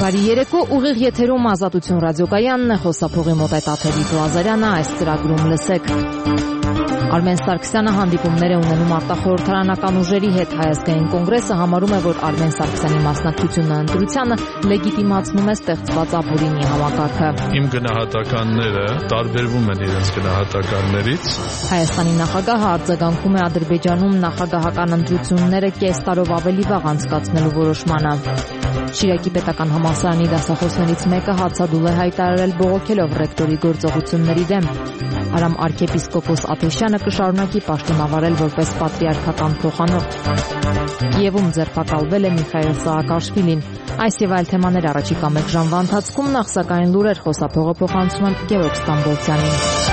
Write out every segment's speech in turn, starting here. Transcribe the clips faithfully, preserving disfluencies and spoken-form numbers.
Բարի երեկո, ուղիղ եթերում Ազատություն ռադիոկայանն է, խոսափողի մոտ է Տաթևիկ Լազարյանը, այս ծրագրում լսեք։ Արմեն Սարգսյանը հանդիպումներ է ունենում արտախորհրդարանական ուժերի հետ։ Հայազգային կոնգրեսը համարում է, որ Արմեն Սարգսյանի մասնակցությունը ընտրությանը լեգիտիմացնում է ստեղծված ապօրինի համակարգը։ Իմ գնահատականները տարբերվում են իրենց գնահատականներից։ Հայաստանի նախագահը արձագանքում է Ադրբեջանում նախագահական ընտրությունները կես տարով ավելի վաղ անցկացնելու որոշմանը։ Շիրակի պետական համալսարանի դասախոսներից մեկը հացադուլ է հայտարարել բողոքելով ռեկտորի գործողությունների դեմ։ Արամ arczepiskopos Աթեշյանը կշարունակի պաշտոնավարել որպես պատրիարքական փոխանորդ։ Կիևում ձերբակալվել է Միխայիլ Սաակաշվիլին։ Այս եւ այլ թեմաներ առաջիկա մեկ ժամվա ընթացքում, նախ սակայն լուրեր, խոսափողը փոխանցում եմ Գևորգ Ստամբոլցյանին։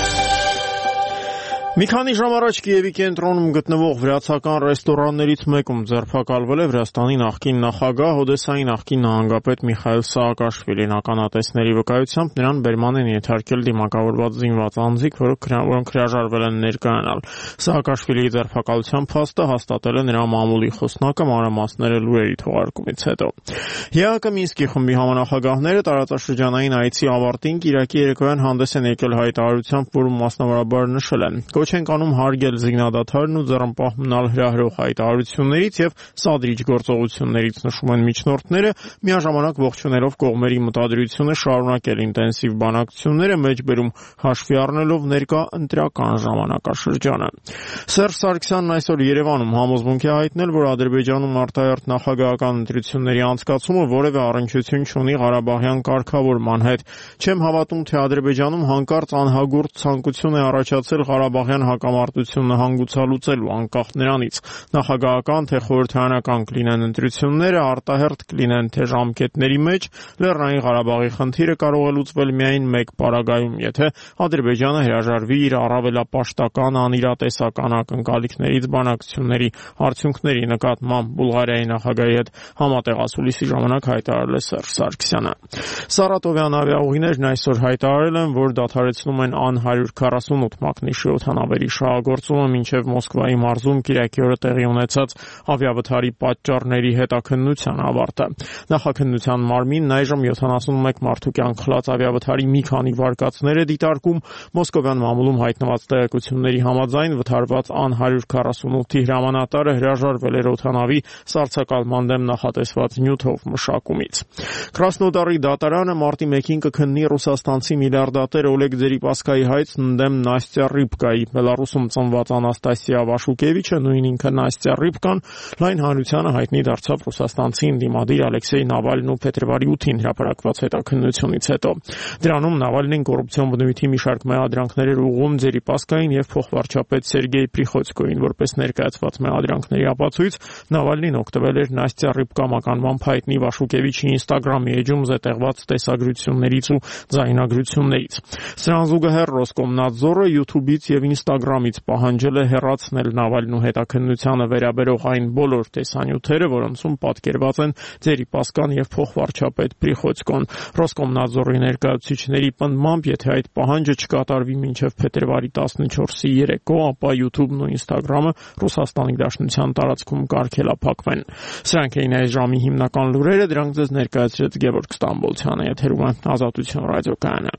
Մի քանի ժամ առաջ Կիևի կենտրոնում գտնվող վրացական ռեստորաններից մեկում ձերբակալվել է Վրաստանի նախկին նախագահ, Օդեսայի նախկին նահանգապետ Միխայիլ Սաակաշվիլին։ Ականատեսների վկայությամբ նրան բերման են ենթարկել դիմակավորված զինված անձիկ, որոնք հրաժարվել են ներկայանալ։ Սաակաշվիլիի ձերբակալության փաստը հաստատել է նրա մամուլի խոսնակը մանրամասները լուրերի թողարկումից հետո։ ԵԱՀԿ Մինսկի խմբի համանախագահները տարածաշրջանային այցի ավարտին Կիրակի երեկոյան հանդես են եկել հայտարարությամբ, որում մասնավորաբար նշել են. Կոչ ենք անում հարգել զինադադարն ու ձեռնպահ մնալ հրահրող հայտարարություններից եւ սադրիչ գործողություններից, նշում են միջնորդները, միաժամանակ ողջունելով կողմերի մտադրությունը շարունակել ինտենսիվ բանակցությունները, մեջբերում հաշվի առնելով ներկա ընտրական ժամանակաշրջանը։ Սերժ Սարգսյանն այսօր Երևանում համոզմունք է հայտնել, որ Ադրբեջանում արտահերթ նախագահական ընտրությունների անցկացումը որևէ առնչություն չունի Ղարաբաղյան կարգավորման հետ։ Չեմ հավատում, թե Ադրբեջանում հանկարծ անհագուրդ ցանկություն է առաջացել Ղարաբաղյան հակամարտությունը հանգուցալուծելու, անկախ նրանից նախագահական թե խորհրդարանական կլինեն ընտրությունները, արտահերթ կլինեն թե ժամկետների մեջ, Լեռնային Ղարաբաղի խնդիրը կարող է լուծվել միայն մեկ պարագայում, եթե Ադրբեջանը հրաժարվի իր առավելապաշտական անիրատեսական ակնկալիքներից բանակցությունների արդյունքների նկատմամբ Բուլղարիայի նախագահի հետ համատեղ ասուլիսի ժամանակ հայտարարել է Սերժ Սարգսյանը։ Սարատովյան ավիաուղիներն այսօր հայտարարել են, որ դադարեցնում են Ան հարյուր քառասունութ մակնիշի օդանավերի շահագործումը մինչև Մոսկվայի մարզում Կիրակի օրը տեղի ունեցած ավիավթարի պատճառների հետաքննության ավարտը։ Նախաքննության մարմինն այժմ յոթանասունմեկ մարդու կյանք խլած ավիավթարի մի քանի վարկածներ է դիտարկում։ Մոսկովյան մամուլում հայտնված տեղեկությունների համաձայն վթարված Ան հարյուր քառասունութի հրամանատարը հրաժարվել էր օդանավի սառցակալման դեմ նախատեսված նյութով մշակումից։ Կրասնոդարի դատարանը մարտի մեկին կքննի ռուսաստանցի միլիարդատեր Օլեգ Դերիպասկայի հայցն դեմ Նաստյա Ռիբկայի։ Բելարուսում ծնված Անաստասիա Վաշուկևիչը, նույն ինքը Նաստյա Ռիբկան, լայն հանրությանը հայտնի դարձավ ռուսաստանցի ընդդիմադիր Ալեքսեյ Նավալնու փետրվարի ութին հրապարակված հետաքննությունից հետո։ Դրանում Նավալնին կոռուպցիոն բնույթի մի շարք մեղադրանքներ էր ուղղում Դերիպասկային եւ փոխվարչապետ Սերգեյ Պրիխոցկոյին, որպես ներկայացված մեղադրանքների ապացույց Նավալնին օգտվել էր Նաստյա Ռիբկա մականվամբ հայտնի Վաշուկևիչի Ինստագրամի էջում զետեղված տեսագրություններից ու ձայնագրություններից։ Սրան զուգահեռ Ռոսկոմնadzորը YouTube-ից եւ Instagram-ից պահանջել է հեռացնել Նավալնու հետաքննությանը վերաբերող այն բոլոր տեսանյութերը, որոնցում պատկերված են Դերիպասկան եւ փոխվարչապետ Պրիխոցկոն։ Ռոսկոմնadzորի ներկայացուցիչների պնդմամբ, եթե այդ պահանջը չկատարվի մինչև փետրվարի տասնչորսի երեկո, ապա YouTube-ն ու Instagram-ը Ռուսաստանի Դաշնության տարածքում կարգելափակվեն։ Սրանք էին այս ժամի հիմնական լուրերը, դրանք ձեզ ներկայացրեց Գևորգ Ստամբոլցյանը, եթերում է Ազատություն ռադիոկայանը։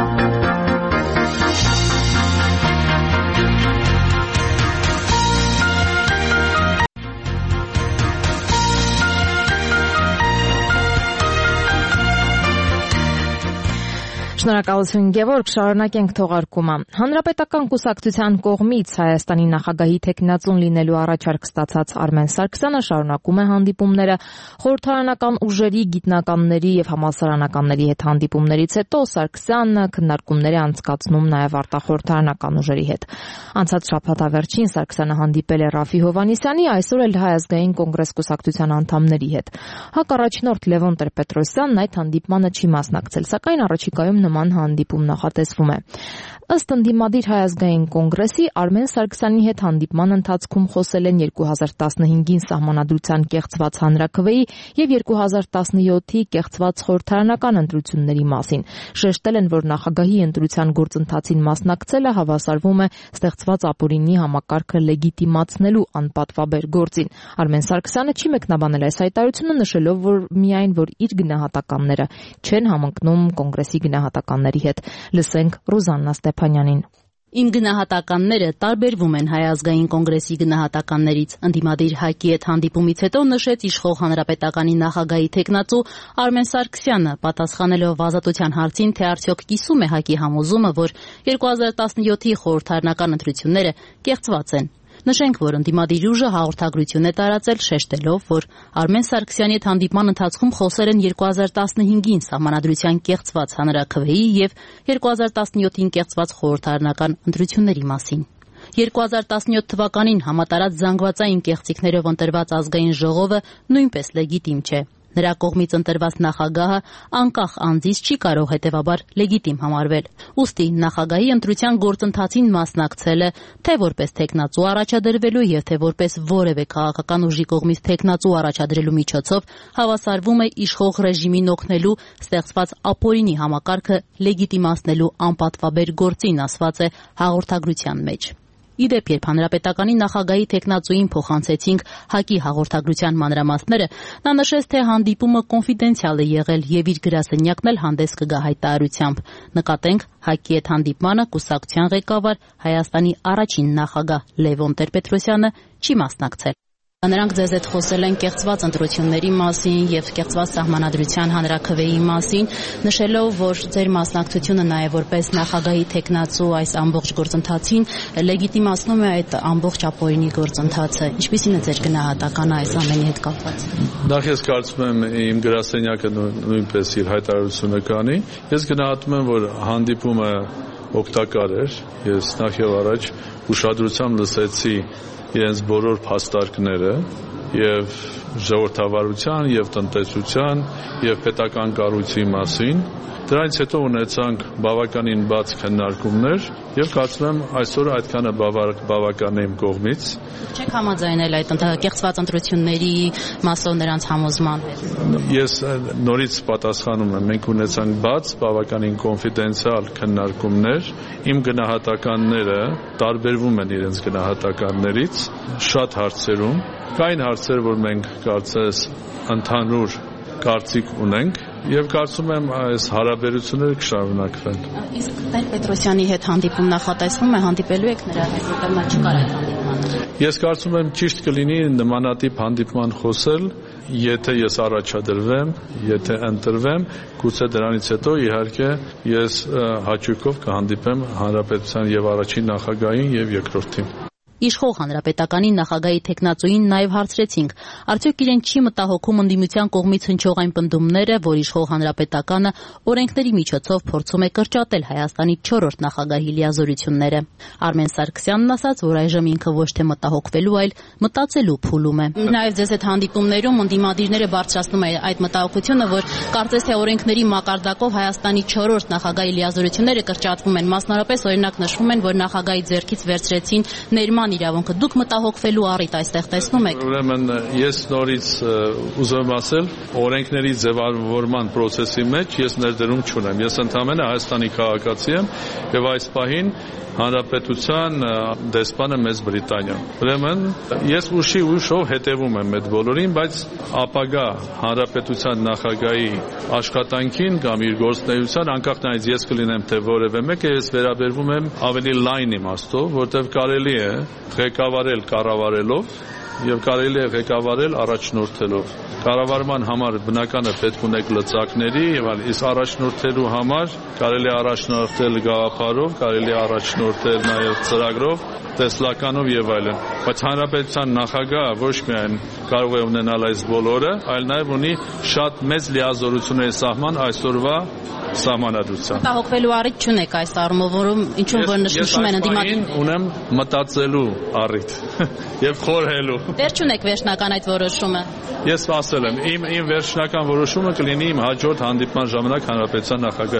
Շնորհակալություն Գևորգ, շարունակենք թողարկումը։ Հանրապետական կուսակցության կողմից Հայաստանի նախագահի թեկնածուն լինելու առաջարկ ստացած Արմեն Սարգսյանը շարունակում է հանդիպումները։ Խորհրդարանական ուժերի, գիտնականների եւ համալսարանականների հետ հանդիպումներից հետո Սարգսյանը քննարկումներ է անցկացնում նաեւ արտախորհրդարանական ուժերի հետ։ Անցած շաբաթավերջին Սարգսյանը հանդիպել է Ռաֆի Հովհաննիսյանի, այսօր էլ Հայազգային կոնգրես կուսակցության անդամների հետ։ ՀԱԿ առաջնորդ Լևոն Տեր-Պետրոսյանն այդ հանդիպմանը չի մասնակցել, սակայն առաջիկայում նման հանդիպում նախատեսվում է։ Ըստ ընդդիմադիր Հայ ազգային կոնգրեսի Արմեն Սարգսյանի հետ հանդիպման ընթացքում խոսել են երկու հազար տասնհինգին Սահմանադրության կեղծված հանրաքվեի եւ երկու հազար տասնյոթի կեղծված խորհրդարանական ընտրությունների մասին։ Շեշտել են, որ նախագահի ընտրության գործընթացին մասնակցելը հավասարվում է ստեղծված ապօրինի համակարգը լեգիտիմացնելու անպատվաբեր գործին։ Արմեն Սարգսյանը չի մեկնաբանել այս հայտարարությունը, նշելով, որ միայն որ իր գնահատականները չեն համընկնում կոնգրեսի գնահատականների հետ։ Լսենք Ռուզաննա Ստեփանյանին։ Իմ գնահատականները տարբերվում են Հայ ազգային կոնգրեսի գնահատականներից։ Ընդդիմադիր ՀԱԿ-ի հետ հանդիպումից հետո նշեց իշխող հանրապետականի նախագահի թեկնածու Արմեն Սարգսյանը, պատասխանելով ազատության հարցին, թե արդյոք կիսում է ՀԱԿ-ի համոզումը, որ երկու հազար տասնյոթի խորհրդարանական ընտրությունները կեղծված են։ Նշենք, որ ընդդիմադիր ուժը հաղորդագրություն է տարածել, շեշտելով, որ Արմեն Սարգսյանի հետ հանդիպման ընթացքում խոսել են երկու հազար տասնհինգին Սահմանադրության կեղծված հանրաքվեի եւ երկու հազար տասնյոթին կեղծված խորհրդարանական ընտրությունների մասին։ երկու հազար տասնյոթ թվականին համատարած զանգվածային կեղծիքներով ընտրված ազգային ժողովը նույնպես լեգիտիմ չէ։ Նրա կողմից ընտրված նախագահը անկախ անձից չի կարող հետևաբար լեգիտիմ համարվել։ Ուստի նախագահի ընտրության գործընթացին մասնակցելը թե որպես թեկնածու առաջադրվելու եւ թե որպես որևէ քաղաքական ուժի կողմից թեկնածու առաջադրելու միջոցով հավասարվում է իշխող ռեժիմին օգնելու ստեղծված ապօրինի համակարգը լեգիտիմացնելու անպատվաբեր գործին, ասված է հաղորդագրության մեջ։ Իդեպ, երբ հանրապետականի նախագահի թեկնածուին փոխանցեցինք ՀԱԿ-ի հաղորդագրության մանրամասները, նա նշեց, թե հանդիպումը կոնֆիդենցիալ է եղել եւ իր գրասենյակն էլ հանդես կգա հայտարարությամբ։ Նկատենք, ՀԱԿ-ի հետ հանդիպմանը կուսակցության ղեկավար Հայաստանի առաջին նախագահ Լևոն Տեր-Պետրոսյանը չի մասնակցել։ Նրանք ձեզ հետ խոսել են կեղծված ընտրությունների մասին եւ կեղծված Սահմանադրության հանրաքվեի մասին, նշելով, որ ձեր մասնակցությունը նաեւ որպես նախագահի թեկնածու այս ամբողջ գործընթացին լեգիտիմացնում է այդ ամբողջ ապօրինի գործընթացը։ Ինչպիսին է ձեր գնահատականը այս ամենի հետ կապված։ Նախ ես կարծում եմ իմ գրասենյակը նույնպես իր հայտարարությունը կանի։ Ես գնահատում եմ, որ հանդիպումը օգտակար էր։ Ես նախ եւ առաջ ուշադրությամբ լսեցի իրենց բոլոր փաստարկները եւ ժողովրդավարության եւ տնտեսության եւ պետական կառույցի մասին։ Դրանից հետո ունեցանք բավականին բաց քննարկումներ եւ կարծում եմ այսօր այդքանը բավական է իմ կողմից։ Չեք համաձայնել այդ կեղծված ընտրությունների մասով նրանց համոզման հետ։ Ես նորից պատասխանում եմ, մենք ունեցանք բաց, բավականին կոնֆիդենցիալ քննարկումներ։ Իմ գնահատականները տարբերվում են իրենց գնահատականներից շատ հարցերում։ Կային հարցեր, որ մենք կարծես ընդհանուր կարծիք ունենք եւ կարծում եմ այս հարաբերությունները կշարունակվեն։ Իսկ Տեր-Պետրոսյանի հետ հանդիպում նախատեսվում է, հանդիպելու եք նրա հետ, որտեղ նա չկար այդ հանդիպմանը։ Ես կարծում եմ ճիշտ կլինի նմանատիպ հանդիպման խոսել, եթե ես առաջադրվեմ, եթե ընտրվեմ, գուցե դրանից հետո իհարկե ես հաճույքով կհանդիպեմ հանրապետության եւ առաջին նախագահին եւ երկրորդին։ Իշխող հանրապետականի նախագահի թեկնածուին նաև հարցրեցինք, արդյոք իրեն չի մտահոգում ընդդիմության կողմից հնչող այն պնդումները, որ իշխող հանրապետականը օրենքների միջոցով փորձում է կրճատել Հայաստանի չորրորդ նախագահի լիազորությունները։ Արմեն Սարգսյանն ասաց, որ այժմ ինքը ոչ թե մտահոգվելու, այլ մտածելու փուլում է։ Նաև ձեզ այդ հանդիպումներում ընդդիմադիրները բարձրացնում են այդ մտահոգությունը, որ կարծես թե օրենքների մակարդակով Հայաստանի չորրորդ նախագահի լիազորությունները կրճատվում են, մասնավորապես օրինակ նշվում են, որ նախագահի ձեռքից վերցրեցին ներման իրավունքը։ Դուք մտահոգվելու առիթ այստեղ տեսնում եք։ Ուրեմն ես նորից ուզում ասել, օրենքների ձևավորման process-ի մեջ ես ներդրում չունեմ։ Ես ընդհանրապես Հայաստանի քաղաքացի եմ եւ այս պահին հանրապետության դեսպանը Մեծ Բրիտանիան։ Ուրեմն ես ուշի ուշով հետևում եմ այդ բոլորին, բայց ապագա հանրապետության նախագահի աշխատանքին կամ իր գործունեության անկախ նրանից ես կլինեմ թե որևէ մեկը, ես վերաբերվում եմ ավելի լայն իմաստով, որտեղ կարելի է ղեկավարել կառավարելով եւ կարելի է ղեկավարել առաջնորդելով։ Կառավարման համար բնականը պետք ունեք լծակների եւ այլ, իսկ առաջնորդելու համար կարելի է առաջնորդել գաղափարով, կարելի է առաջնորդել նաեւ ծրագրով, տեսլականով եւ այլն։ Բայց հանրապետության նախագահը ոչ միայն կարող է ունենալ այս բոլորը, այլ նաեւ ունի շատ մեծ լիազորությունների սահման այսօրվա Սահմանադրության։ Մտահոգվելու առիթ չունեք այս առումով, որում ինչու որ նշում են ընդդիմադիր։ Ունեմ մտածելու առիթ եւ խորհելու։ Դեռ չունեք վերջնական այդ որոշումը։ Ես ասել եմ, իմ իմ վերջնական որոշումը կլինի իմ հաջորդ հանդիպման ժամանակ հանրապետության նախագահի հետ։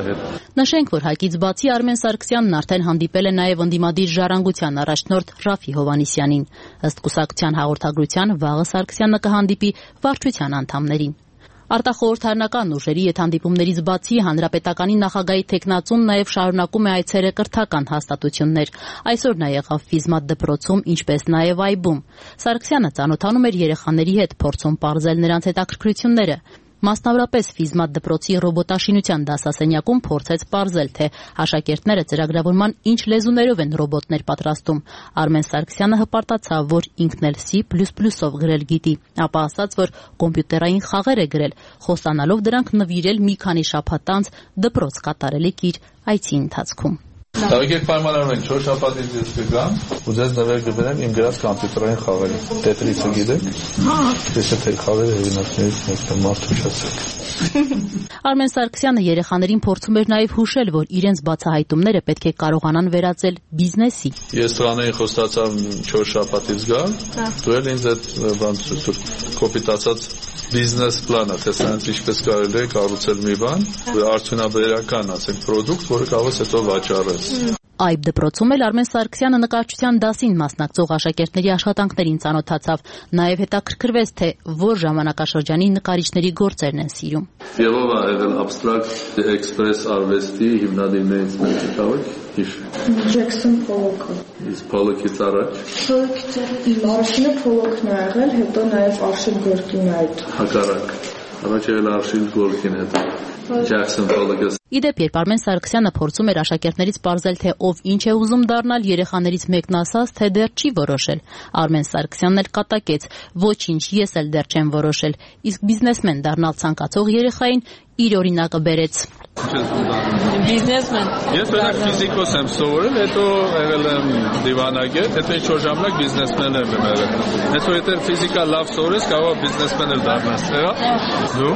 Նշենք, որ Հայկից բացի Արմեն Սարգսյանն արդեն հանդիպել է նաև ընդդիմադիր ժառանգության առաջնորդ Ռաֆի Հովհաննիսյանին։ Ըստ կուսակցության հաղորդագրության վաղը Սարգսյանը կհանդիպի վարչության անդամներին։ Արտախորհրդարանական ուժերի հետ հանդիպումներից բացի հանրապետականի նախագահի թեկնածուն նաև շարունակում է այցերը կրթական հաստատություններ։ Այսօր նա եղավ Ֆիզմատ դպրոցում, ինչպես նաև Այբում։ Սարգսյանը ծանոթանում էր երեխաների հետ, փորձում պարզել նրանց հետաքրքրությունները։ Մասնավորապես Ֆիզմատ դպրոցի ռոբոտաշինության դասասենյակում փորձեց պարզել, թե աշակերտները ծրագրավորման ինչ լեզուներով են ռոբոտներ պատրաստում։ Արմեն Սարգսյանը հպարտացավ, որ ինքն էլ C plus plus-ով գրել գիտի, ապա ասաց, որ կոմպյուտերային խաղեր է գրել, խոստանալով դրանք նվիրել մի քանի շաբաթ անց դպրոց կատարելիք իր այցի ընթացքում։ Եկեք պայմանավորենք չորս շաբաթից ես կգամ ու ձեզ նվեր կբերեմ իմ գրած կոմպյուտերային խաղերը։ Տետրիսը գիտեք։ Ես թե խաղերը հեղինակներից մեկն մարդու շացեք։ Արմեն Սարգսյանը երեխաներին փորձում էր նաև հուշել, որ իրենց բացահայտումները պետք է կարողանան վերածել բիզնեսի։ Ես տղաներին խոստացավ չորս շաբաթից գալ, դու էլ ինձ այդ բան կոպիտ ասած բիզնես պլանը, թե սրանց ինչպես կարելի է կառուցել մի բան, արդյունաբերական, ասենք, պրոդուկտ, որը կարող է հետո վաճառել։ Այբ դպրոցում էլ Արմեն Սարգսյանը նկարչության դասին մասնակցող աշակերտների աշխատանքներին ծանոթացավ, նաև հետաքրքրվեց, թե որ ժամանակաշրջանի նկարիչների գործերն են սիրում։ Եվով ա եղել абստրակտ էքսպրես արվեստի հիմնադիրներից մեկը, կարող եք Ջեքսոն Փոլոքը։ Իսկ Փոլոքից առաջ։ Փոլոքից առաջինը Փոլոքն ա եղել, հետո նաև Արշիլ Գորկին այդ։ Հակառակ։ Առաջ եղել Արշիլ Գորկին, հետո Ջեքսոն Փոլոքը։ Իդեպ, երբ Արմեն Սարգսյանը փորձում էր աշակերտներից պարզել, թե ով ինչ է ուզում դառնալ, երեխաներից մեկն ասաց, թե դեռ չի որոշել։ Արմեն Սարգսյանն էլ կատակեց. «Ոչինչ, ես էլ դեռ չեմ որոշել»։ Իսկ բիզնեսմեն դառնալ ցանկացող երեխային իր օրինակը բերեց։ Բիզնեսմեն։ Ես բնակ ֆիզիկոս եմ սովորել, հետո եղել եմ դիվանագետ, հետո ինչ-որ ժամանակ բիզնեսմեն եմ եղել։ Հետո եթե ֆիզիկա լավ սովորես, կարող է բիզնեսմեն էլ դառնաս, հա՞։ Դու։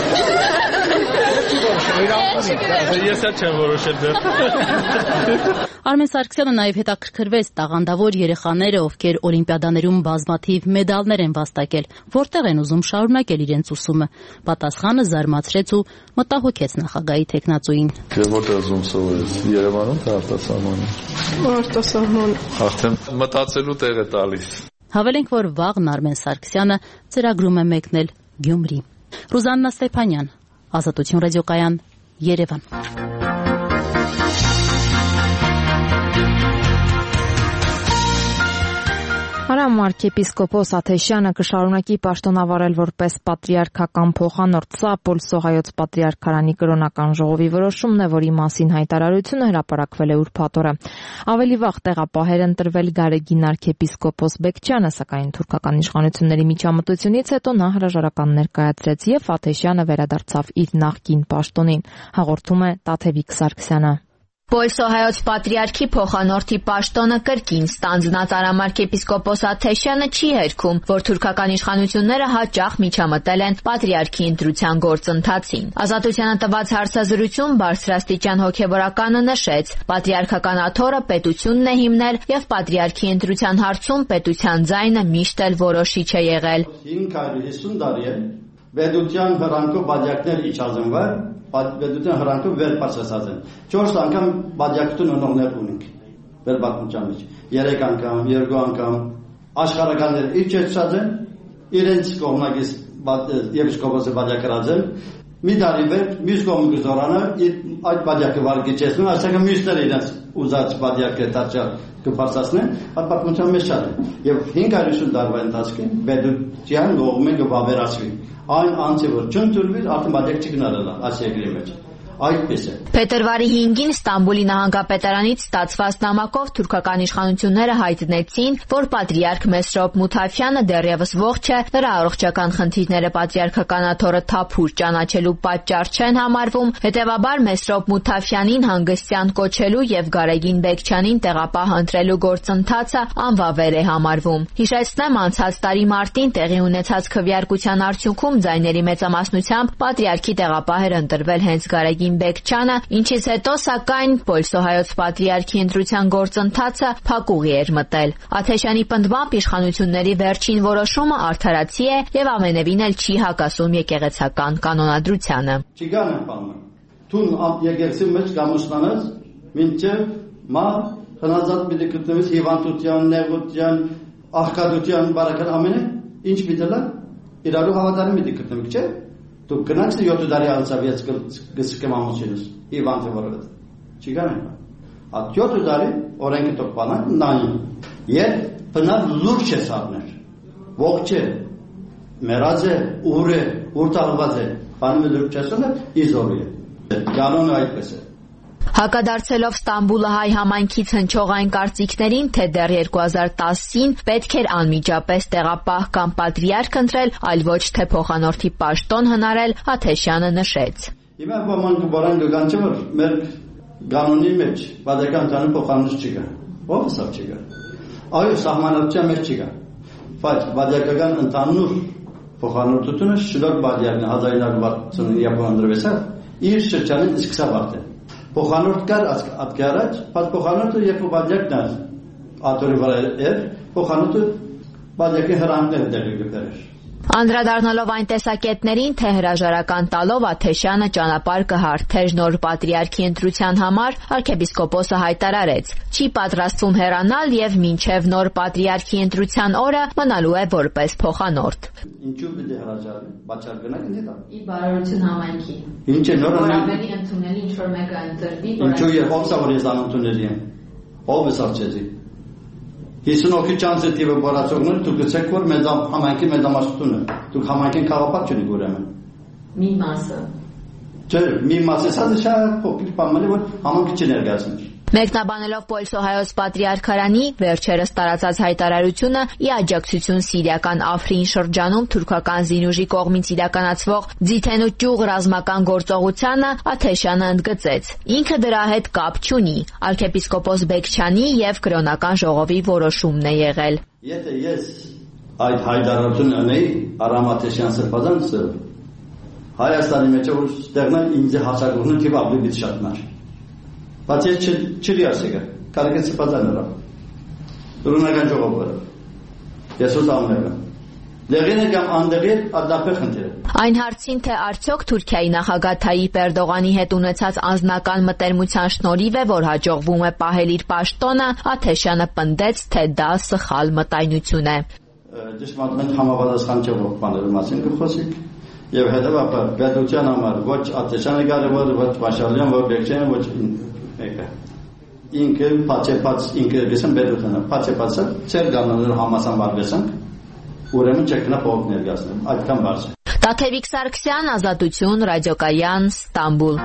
Ես էլ չեմ որոշել դեռ։ Արմեն Սարգսյանը նաև հետաքրքրվեց տաղանդավոր երեխաները, ովքեր օլիմպիադաներում բազմաթիվ մեդալներ են վաստակել, որտեղ են ուզում շարունակել իրենց ուսումը։ Պատասխանը զարմացրեց ու մտահոգեց նախագահի թեկնածուին։ Դե որտեղ ուզում սովորես, Երևանում թե արտասահմանում։ Արտասահման։ Արդեն մտածելու տեղ է տալիս։ Հավելենք, որ վաղն Արմեն Սարգսյանը ծրագրում է մեկնել Գյումրի։ Ռուզաննա Ստեփանյան, Ազատություն ռադիոկայան, Երևան։ Արամ arczepiskopos Աթեշյանը կշարունակի պաշտոնավարել որպես պատրիարքական փոխանորդ։ Սա Պոլսոհայոց պատրիարքարանի կրոնական ժողովի որոշումն է, որի մասին հայտարարությունը հրապարակվել է ուրբաթ օրը։ Ավելի վաղ տեղապահեր ընտրվել Գարեգին arczepiskopos Բեկչյանը, սակայն թուրքական իշխանությունների միջամտությունից հետո նա հրաժարական ներկայացրեց եւ Աթեշյանը վերադարձավ իր նախկին պաշտոնին։ Հաղորդում է Տաթևիկ Սարգսյանը։ Պոլսոհայոց պատրիարքի փոխանորդի պաշտոնը կրկին ստանձնած Արամ arczepiskopos Աթեշյանը չի հերքում, որ թուրքական իշխանությունները հաճախ միջամտել են պատրիարքի ընտրության գործընթացին։ Ազատությանը տված հարցազրույցում բարձրաստիճան հոգևորականը նշեց, պատրիարքական աթոռը պետությունն է հիմնել եւ պատրիարքի ընտրության հարցում պետության ձայնը միշտ էլ որոշիչ է եղել։ հինգ հարյուր հիսուն տարի է պետության հրանքով բաժակներ իջազնվել, պետության հրանքով վերբարձրացած են։ Չորս անգամ բաժակություն ունողներ ունենք վերբացության մեջ։ Երեք անգամ, երկու անգամ աշխարհականները իջեցած են, իրենց կողմնակից եպիսկոպոսը բաժակրած են։ Մի տարի վեր մյուս կողմը զորանը այդ բաժակը վարկիչեցնում, այսինքն մյուսները իրենց ուզած բաժակը դարձյալ կբարձրացնեն, այդ պատմության մեջ չեն։ Եվ հինգ հարյուր հիսուն տարվա ընթացքում պետության կողմը կվավերացվի։ Այն անձը որ չընդունվի, արդեն բաժակ չգնալու է այս երկրի մեջ։ Այդպես է։ Փետրվարի հինգին Ստամբուլի նահանգապետարանից ստացված նամակով թուրքական իշխանությունները հայտնեցին, որ պատրիարք Մեսրոպ Մութաֆյանը դեռևս ողջ է, նրա առողջական խնդիրները պատրիարքական աթոռը թափուր ճանաչելու պատճառ չեն համարվում, հետևաբար Մեսրոպ Մութաֆյանին հանգստյան կոչելու եւ Գարեգին Բեկչյանին տեղապահ ընտրելու գործընթացը անվավեր է համարվում։ Հիշեցնեմ, անցած տարի մարտին տեղի ունեցած քվեարկության արդյունքում ձայների մեծամասնությամբ պատրիարքի տեղապահ էր ընտրվել հենց Գարեգին Բեկչյանը, ինչից հետո սակայն Պոլսոհայոց պատրիարքի ընտրության գործընթացը փակուղի էր մտել։ Աթեշյանի պնդմամբ իշխանությունների վերջին որոշումը արդարացի է եւ ամենևին էլ չի հակասում եկեղեցական կանոնադրությանը։ Չիգան են բանում։ Tun եկեղեցի մեջ կամուսնանած մինչև մա հնազատ պիտի գտնվես հիվանդության, նեղության, աղքատության, բարական ամենը ինչ պիտի իրարու հավատարիմ պիտի գտնվեք, չէ՞։ Դուք գնաց յոթ տարի անցավ ես գսկեմ ամուսինս հիվանդ է որովհետև չի գանա։ Այդ յոթ տարի օրենքը տոկպանակ նային եւ բնավ լուրջ է սարներ։ Ողջ է, մեռած է, ուր է, ուր տալված է, բանը լուրջ չեսել է, իզորի է։ Կանոնը այդպես է։ Հակադարձելով Ստամբուլը հայ համայնքից հնչող այն կարծիքներին, թե դեռ երկու հազար տասին պետք էր անմիջապես տեղապահ կամ պատրիարք ընտրել, այլ ոչ թե փոխանորդի պաշտոն հնարել, Աթեշյանը նշեց։ Հիմա ոմանք բորան գան չէ՞ որ մեր կանոնի մեջ բادرական տանը փոխանորդ չկա։ Ո՞վ սա չկա։ Այո, սահմանադրության մեջ չկա։ Բայց բادرական ընդհանուր փոխանորդությունը շնորհ բادرյակն հազար ինը հարյուր վաթսունինը ընդրվեց, իր շրջանին սկսավ արդեն։ Փոխանորդ կար ատկի առաջ, բայց փոխանորդը երկու բادرյակն է աթորի վրա էր, փոխանորդը բادرյակի հրանքները դեպի գտեր։ Անդրադառնալով այն տեսակետներին, թե հրաժարական տալով Աթեշյանը ճանապարհ կհարթեր նոր պատրիարքի ընտրության համար, arczepiskopos-ը հայտարարեց. չի պատրաստվում հեռանալ եւ մինչեւ նոր պատրիարքի ընտրության օրը մնալու է որպես փոխանորդ։ Ինչու պիտի հրաժարվի, բացառ գնանք ինձ դա։ Ի բարօրություն համայնքի։ Ինչ է նոր ավելի ընդունել ինչ որ մեկը ընտրվի, ինչու է ով սա որ ես անընդունելի եմ։ Ով է սարքեցի։ հիսուն չանցը տիվը բորացողներ դուք գցեք որ մեծ համայնքի մեծամասնությունը դուք համայնքին քաղաքապետ չունիք ուրեմն մի մասը չէ մի մասը սա շատ փոքր բան է որ համայնքը չներկայացնի Մեկնաբանելով Պոլսոհայոց պատրիարքարանի վերջերս տարածած հայտարարությունը ի աջակցություն սիրիական Աֆրին շրջանում թուրքական զինուժի կողմից իրականացվող ձիթենու ճյուղ ռազմական գործողությանը Աթեշյանը ընդգծեց. ինքը դրա հետ կապ չունի, arczepiskopos Բեկչյանի եւ կրոնական ժողովի որոշումն է եղել։ Եթե ես այդ հայտարարությունը ունեի Արամ Աթեշյան սրբազանցը Հայաստանի մեջ որ ստեղնել ինձ հասարակությունը թիվ ավելի շատներ Բայց ես չլի ասեգա, կարեկեն սպատաները, ուրունական ժողովը, ես ուզ ամները, դեղին է կամ անդեղիր ադապեղ ընտերը։ Այն հարցին, թե արդյոք Թուրքիայի նախագահ Թայիպ Էրդողանի հետ ունեցած անձնական մտերմության շնորհիվ է, որ հաջողվում է պահել իր պաշտոնը, Աթեշյանը պնդեց, թե դա սխալ մտայնություն է։ Ճշմարտորեն համապատասխան չէ որ բաների մասին կխոսիկ, եւ հետեւաբար պետության համար ոչ Աթեշյանը կարևոր, ոչ Բաշարյան, ոչ Բեկչյանը, ոչ Եկա։ Ինքը պաչեպաց ինքը գսեմ բերութանը պաչեպացը ծեր գանանır համասան վարվեսանք ուրեմն չկնա փոխ ներկայացնեմ այդքան բարձ Տաթևիկ Սարգսյան Ազատություն ռադիոկայան Ստամբուլ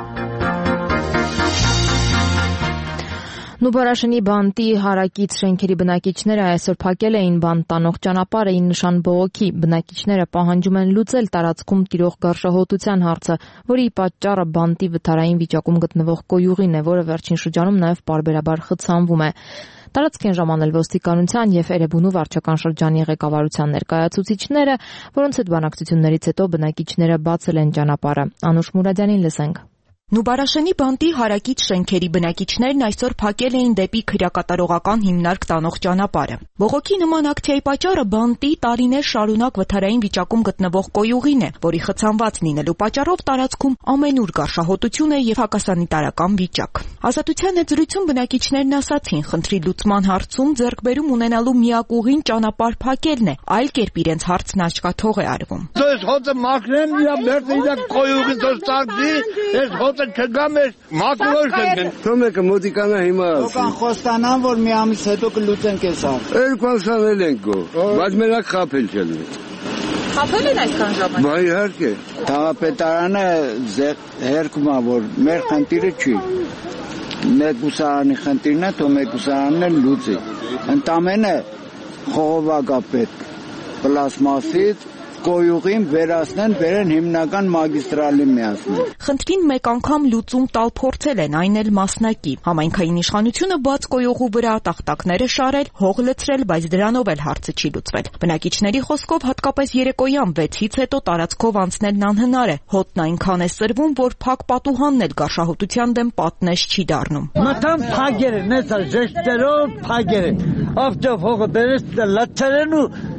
Նուբարաշենի բանտի հարակից շենքերի բնակիչները այսօր փակել էին բանտ տանող ճանապարհը ի նշան բողոքի։ Բնակիչները պահանջում են լուծել տարածքում տիրող գարշահոտության հարցը, որի պատճառը բանտի վթարային վիճակում գտնվող կոյուղին է, որը վերջին շրջանում նաև պարբերաբար խցանվում է։ Տարածք են ժամանել ոստիկանության եւ Էրեբունու վարչական շրջանի ղեկավարության ներկայացուցիչները, որոնց հետ բանակցություններից հետո բնակիչները բացել են ճանապարհը։ Անուշ Մուրադյանին լսենք։ Նուբարաշենի բանտի հարակից շենքերի բնակիչներն այսօր փակել էին դեպի քրեակատարողական հիմնարկ տանող ճանապարհը։ Բողոքի նման ակցիայի պատճառը բանտի տարիներ շարունակ վթարային վիճակում գտնվող կոյուղին է, որի խցանված լինելու պատճառով տարածքում ամենուր գարշահոտություն է եւ հակասանիտարական վիճակ։ Ազատության հետ զրույցում բնակիչներն ասացին, խնդրի լուծման հարցում ձեռքբերում ունենալու միակ ուղին ճանապարհ փակելն է, այլ կերպ իրենց հարցն աչքաթող է արվում։ Այս հոտը մաքրեն, իրա բերտը իրա կոյուղին դոստակի, այս հոտը չգամ է մաքրոշ են։ Թոմեկը մոտիկանա հիմա։ Ո՞կան խոստանան, որ մի ամիս հետո կլուծենք այս հա։ Երկու ամսանել ենք գո, բայց մենակ խափել չեն։ Խափել են այսքան ժամանակ։ Բա իհարկե։ Քաղաքապետարանը հերկում է, որ մեր խնդիրը չի։ Մեկուսարանի խնդիրն է, թո մեկուսարանն էլ լուծի։ Ընդամենը խողովակապետ պլաստմասից կոյուղին վերացնեն, վերեն հիմնական մագիստրալի միացնեն։ Խնդրին մեկ անգամ լուծում տալ փորձել են, այն էլ մասնակի։ Համայնքային իշխանությունը բաց կոյուղու վրա տախտակները շարել, հող լցրել, բայց դրանով էլ հարցը չի լուծվել։ Բնակիչների խոսքով հատկապես երեկոյան վեցից հետո տարածքով անցնելն անհնար է։ Հոտն այնքան է սրվում, որ փակ պատուհանն էլ գարշահոտության դեմ պատնեշ չի դառնում։ Մտան փագերը, նեցա ժեշտերով փագերը։ Ավտո հողը բերես լացրեն ու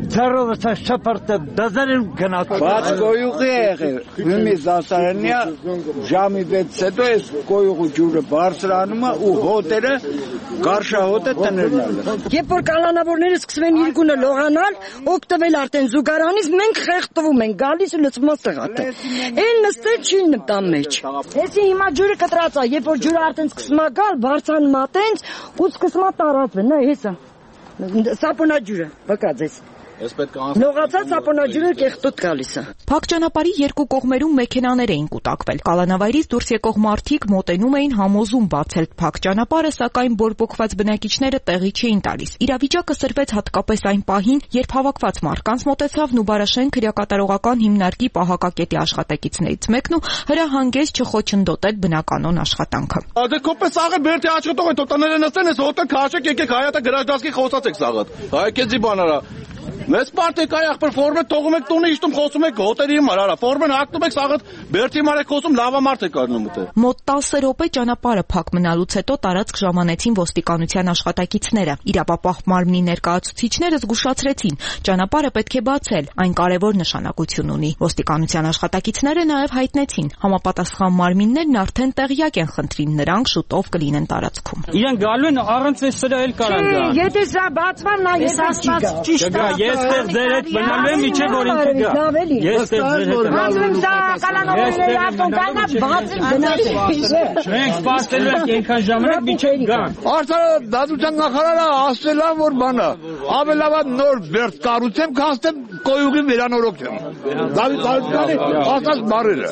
Ձեռովս շփրտը դզերին գնաց։ Բայց կոյուղի է եղել։ Ումի զասարանիա ժամի վեցից հետո այս կոյուղու ջուրը բարձրանում է ու հոտերը կարշահոտը տներն ալը։ Երբ որ կալանավորները սկսվեն իրգունը լողանալ, օգտվել արդեն զուգարանից, մենք խեղդվում ենք, գալիս ու լցվում է սեղանը։ Այն նստել չի նպտան մեջ։ Էսի հիմա ջուրը կտրած է, երբ որ ջուրը արդեն սկսում է գալ, բարձրանում է տենց ու սկսում է տարածվել, նա հեսա։ Սապոնաջուրը, բկած էս։ Լողացած սապոնաջուրը կեղտոտ գալիս է։ Փակ ճանապարհի երկու կողմերում մեքենաներ էին կուտակվել։ Կալանավայրից դուրս եկող մարդիկ մոտենում էին համոզում բացել փակ ճանապարհը, սակայն բորբոքված բնակիչները տեղի չէին տալիս։ Իրավիճակը սրվեց հատկապես այն պահին, երբ հավաքված մարդկանց մոտեցավ Նուբարաշեն քրեակատարողական հիմնարկի պահակակետի աշխատակիցներից մեկն ու հրահանգեց չխոչընդոտել բնականոն աշխատանքը։ Ադեկոպես աղը բերտի աչքտող է տոտաները նստեն, այս հոտը քաշեք, եկեք հայատը գրաժդասկի խոսացեք սաղատ։ Հայկեզի բանարա։ Մեծ պարտեկայի ախպեր ֆորմը թողում եք տունը իշտում խոսում եք հոտերի համար, արա ֆորմեն հակնում եք սաղդ բերտի համար եք խոսում լավամարդ եք առնում ուտե։ Մոտ տասը րոպե ճանապարհը փակ մնալուց հետո տարածք ժամանեցին ոստիկանության աշխատակիցները։ Իրավապահ մարմնի ներկայացուցիչները զգուշացրեցին, ճանապարհը պետք է բացել, այն կարևոր նշանակություն ունի։ Ոստիկանության աշխատակիցները նաև հայտնեցին, համապատասխան մարմիններն արդեն տեղյակ են խնդրին, նրանք շուտով կլինեն տարածքում։ Իրեն գալու են առանց այս սրա էլ կարան գան։ Եթե սա բացվան, նա ես ասված ճիշտ է։ Ես ձեր ձեր հետ բնալու եմ իջե որ ինքը գա։ Ես ձեր ձեր հետ բացում սա կալանավորների ավտոկայնա բացին գնացի։ Մենք սպասելու ենք այնքան ժամանակ միջև գան։ Արդարը դատության նախարարը ասել է որ բանը ավելավա նոր բերտ կառուցեմ, քաստեմ կոյուղի վերանորոգեմ։ Դավիթ Սարգսյանի ասած բառերը։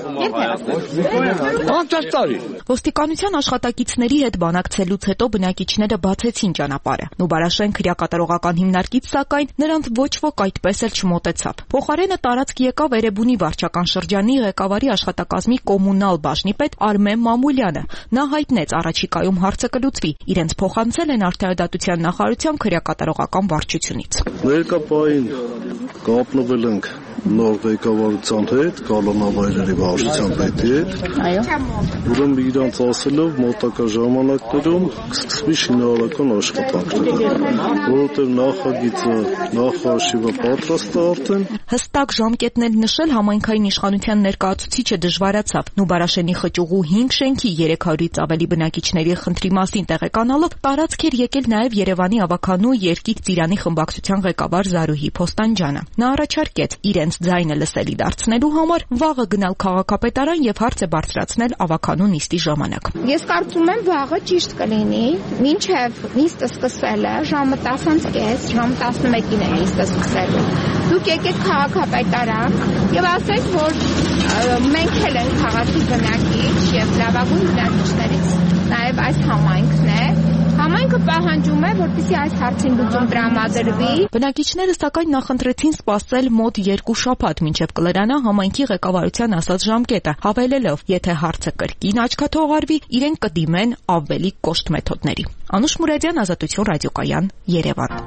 Անցած տարի։ Ոստիկանության աշխատակիցների հետ բանակցելուց հետո բնակիչները բացեցին ճանապարհը։ Նուբարաշեն քրեակատարողական հիմնարկից սակայն նրանց ոչ ոք այդպես էլ չմոտեցավ։ Փոխարենը տարածք եկավ Էրեբունի վարչական շրջանի ղեկավարի աշխատակազմի կոմունալ բաժնիպետ Արմեն Մամուլյանը։ Նա հայտնեց առաջիկայում հարցը կլուծվի։ Իրենց փոխանցել են Արդարադատության նախարարության քրեակատարողական վարչությունից։ Ներկա պահին կապնվել ենք նոր ղեկավարության հետ, Կալանավայրերի վարչության պետի հետ։ Այո։ Ուրեմն իրանց ասելով մոտակա ժամանակներում կսկսվի շինարարական աշխատանքները, որովհետև նախագիծը նախաշիվը պատրաստ է արդեն։ Հստակ ժամկետներ նշել համայնքային իշխանության ներկայացուցիչը դժվարացավ։ Նուբարաշենի խճուղու հինգ շենքի երեք հարյուրից ավելի բնակիչների խնդրի մասին տեղեկանալով տարածք էր եկել նաև Երևանի ավականու Երկիր Ծիրանի խմբակցության ղեկավար Զարուհի Փոստանջյանը։ Նա առաջարկեց իրենց ձայնը լսելի դարձնելու համար վաղը գնալ քաղաքապետարան եւ հարց է բարձրացնել ավականու նիստի ժամանակ։ Ես կարծում եմ վաղը ճիշտ կլինի, մինչև նիստը սկսվել է, ժամը տասը կես, ժամը տասնմեկին է նիստը սկսելու։ Դուք եկեք քաղաքապետարան եւ ասեք, որ մենք էլ ենք քաղաքի բնակիչ եւ լավագույն բնակիչներից նաեւ այս համայնքն է։ Համայնքը պահանջում է, որպեսզի այս հարցին լուծում տրամադրվի։ Բնակիչները սակայն նախընտրեցին սպասել մոտ երկու շաբաթ մինչև կլրանա համայնքի ղեկավարության ասած ժամկետը, հավելելով, եթե հարցը կրկին աչքաթողարվի, իրենք կդիմեն ավելի կոշտ մեթոդների։ Անուշ Մուրադյան, Ազատություն ռադիոկայան, Երևան։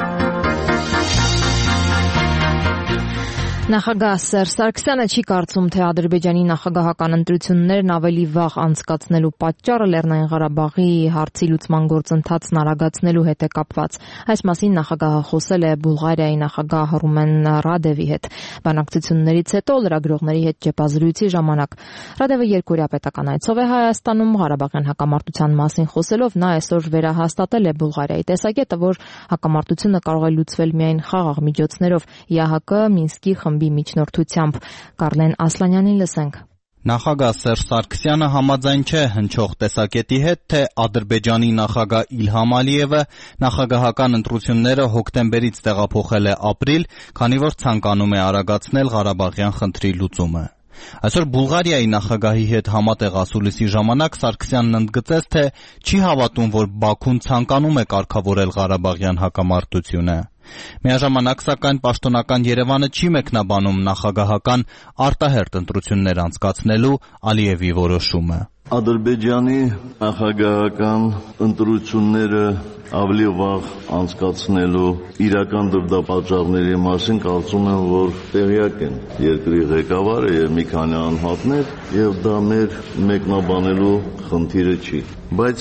Նախագահ Սերժ Սարգսյանը չի կարծում, թե Ադրբեջանի նախագահական ընտրություններն ավելի վաղ անցկացնելու պատճառը Լեռնային Ղարաբաղի հարցի լուծման գործընթացն արագացնելու հետ է կապված։ Այս մասին նախագահը խոսել է Բուլղարիայի նախագահ Ռումեն Ռադևի հետ։ Բանակցություններից հետո լրագրողների հետ ճեպազրույցի ժամանակ Ռադևը երկօրյա պետական այցով է Հայաստանում։ Ղարաբաղյան հակամարտության մասին խոսելով նա այսօր վերահաստատել է Բուլղարիայի տեսակետը, որ հակամարտությունը կարող է լուծվել միայն խաղաղ միջոցներով, ԵԱՀԿ Մինսկի խմբի միջնորդությամբ։ Կարլեն Ասլանյանին լսենք։ Նախագահ Սերժ Սարգսյանը համաձայն չէ հնչող տեսակետի հետ, թե Ադրբեջանի նախագահ Իլհամ Ալիևը նախագահական ընտրությունները հոկտեմբերից տեղափոխել է ապրիլ, քանի որ ցանկանում է արագացնել Ղարաբաղյան խնդրի լուծումը։ Այսօր Բուլղարիայի նախագահի հետ համատեղ ասուլիսի ժամանակ Սարգսյանն ընդգծեց, թե չի հավատում, որ Բաքուն ցանկանում է կարգավորել Ղարաբաղյան հակամարտությունը։ Միաժամանակ սակայն պաշտոնական Երևանը չի մեկնաբանում նախագահական արտահերթ ընտրություններ անցկացնելու Ալիևի որոշումը։ Ադրբեջանի նախագահական ընտրությունները ավելի վաղ անցկացնելու իրական դրդապատճառների մասին կարծում եմ, որ տեղյակ են երկրի ղեկավարը եւ մի քանի անհատներ, եւ դա մեր մեկնաբանելու խնդիրը չի։ Բայց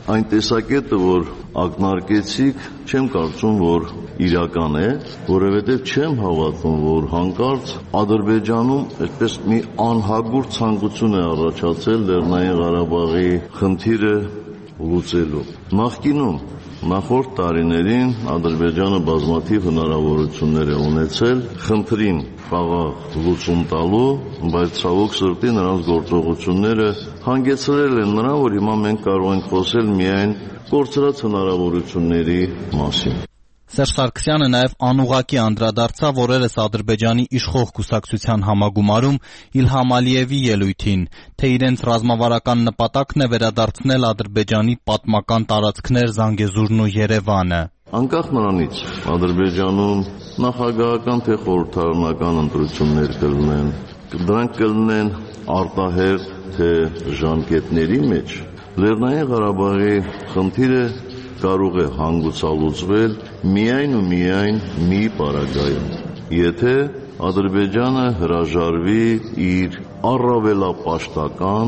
այն տեսակետը, որ ակնարկեցիք, չեմ կարծում, որ իրական է, որովհետև չեմ հավատում, որ հանկարծ Ադրբեջանում այսպես մի անհագուր ցանկություն է առաջացել Լեռնային Ղարաբաղի խնդիրը լուծելու։ Նախկինում նախորդ տարիներին Ադրբեջանը բազմաթիվ հնարավորություններ է ունեցել խնդրին խաղաղ լուծում տալու, բայց ցավոք սրտի նրանց գործողությունները հանգեցրել են նրան, որ հիմա մենք կարող ենք խոսել միայն կորցրած հնարավորությունների մասին։ Սերժ Սարգսյանը նաև անուղղակի անդրադարձավ օրերս Ադրբեջանի իշխող կուսակցության համագումարում Իլհամ Ալիևի ելույթին, թե իրենց ռազմավարական նպատակն է վերադարձնել Ադրբեջանի պատմական տարածքներ Զանգեզուրն ու Երևանը։ Անկախ նրանից Ադրբեջանում նախագահական թե խորհրդարանական ընտրություններ կլինեն, դրանք կլինեն արտահերթ թե ժամկետների մեջ, Լեռնային Ղարաբաղի խնդիրը կարող է հանգուցալուծվել միայն ու միայն մի պարագայում, եթե Ադրբեջանը հրաժարվի իր առավելապաշտական,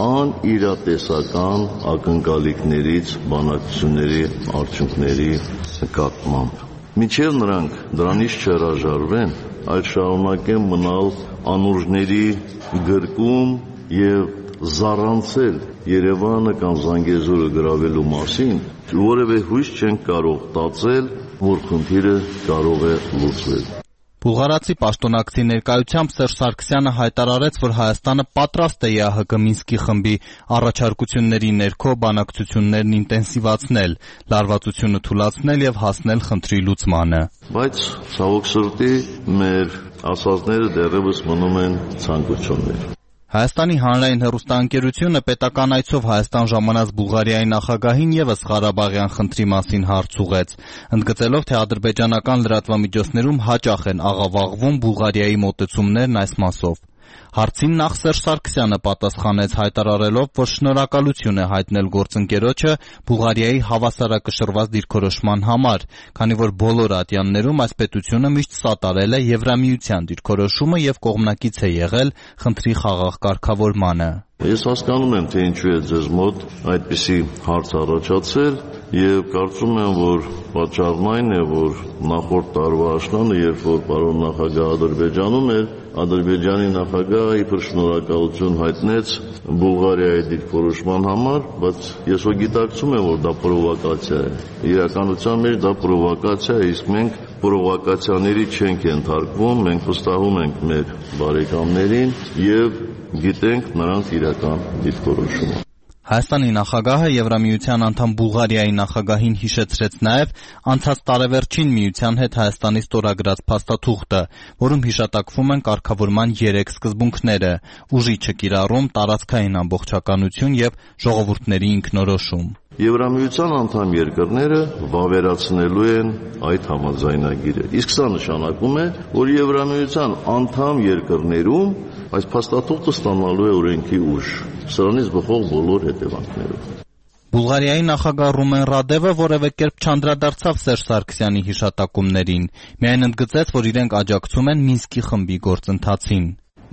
անիրատեսական ակնկալիքներից բանակցությունների արդյունքների նկատմամբ։ Մինչև նրանք դրանից չհրաժարվեն, այլ շարունակեն մնալ անուրջների գրկում եւ զառանցել Երևանը կամ Զանգեզուրը գրավելու մասին, որևէ հույս չեն կարող տածել, որ խնդիրը կարող է լուծվել։ Բուլղարացի պաշտոնակցի ներկայությամբ Սերժ Սարգսյանը հայտարարեց, որ Հայաստանը պատրաստ է ԵԱՀԿ Մինսկի խմբի առաջարկությունների ներքո բանակցություններն ինտենսիվացնել, լարվածությունը թուլացնել եւ հասնել խնդրի լուծմանը։ Բայց ցավոք սրտի մեր ասածները դեռևս մնում են ցանկություններ։ Հայաստանի հանրային հեռուստաընկերությունը պետական այցով Հայաստան ժամանած Բուլղարիայի նախագահին ևս Ղարաբաղյան խնդրի մասին հարց ուղղեց, ընդգծելով, թե ադրբեջանական լրատվամիջոցներում հաճախ են աղավաղվում Բուլղարիայի մոտեցումներն այս մասով։ Հարցին նախ Սերժ Սարգսյանը պատասխանեց հայտարարելով, որ շնորհակալություն է հայտնել գործընկերոջը Բուլղարիայի հավասարակշռված դիրքորոշման համար, քանի որ բոլոր ատյաններում այս պետությունը միշտ սատարել է Եվրամիության դիրքորոշումը եւ կողմնակից է եղել խնդրի խաղաղ կարգավորմանը։ Ես հասկանում եմ, թե ինչու է ձեզ մոտ այդպիսի հարց առաջացել եւ կարծում եմ, որ պատճառն այն է, որ նախորդ տարվա աշնանը, երբ որ պարոն նախագահ Ադրբեջանում էր, Ադրբեջանի նախագահը իբր շնորհակալություն հայտնեց Բուլղարիայի դիրքորոշման համար, բայց ես ո գիտակցում եմ, որ դա պրովոկացիա է։ Իրականության մեջ դա պրովոկացիա է, իսկ մենք պրովոկացիաների չենք ենթարկվում, մենք վստահում ենք մեր բարեկամներին եւ գիտենք նրանց իրական դիրքորոշումը։ Հայաստանի նախագահը Եվրամիության անդամ Բուլղարիայի նախագահին հիշեցրեց նաև անցած տարեվերջին միության հետ Հայաստանի ստորագրած փաստաթուղթը, որում հիշատակվում են կարգավորման երեք սկզբունքները՝ ուժի չկիրառում, տարածքային ամբողջականություն եւ ժողովուրդների ինքնորոշում։ Եվրամիության անդամ երկրները վավերացնելու են այդ համաձայնագիրը։ Իսկ սա նշանակում է, որ Եվրամիության անդամ երկրներում այս փաստաթուղթը ստանալու է օրենքի ուժ։ Սրանից բխող բոլոր հետևանքներով։ Բուլղարիայի նախագահ Ռումեն Ռադևը որևէ կերպ չանդրադարձավ Սերժ Սարգսյանի հիշատակումներին, միայն ընդգծեց, որ իրենք աջակցում են Մինսկի խմբի գործընթացին։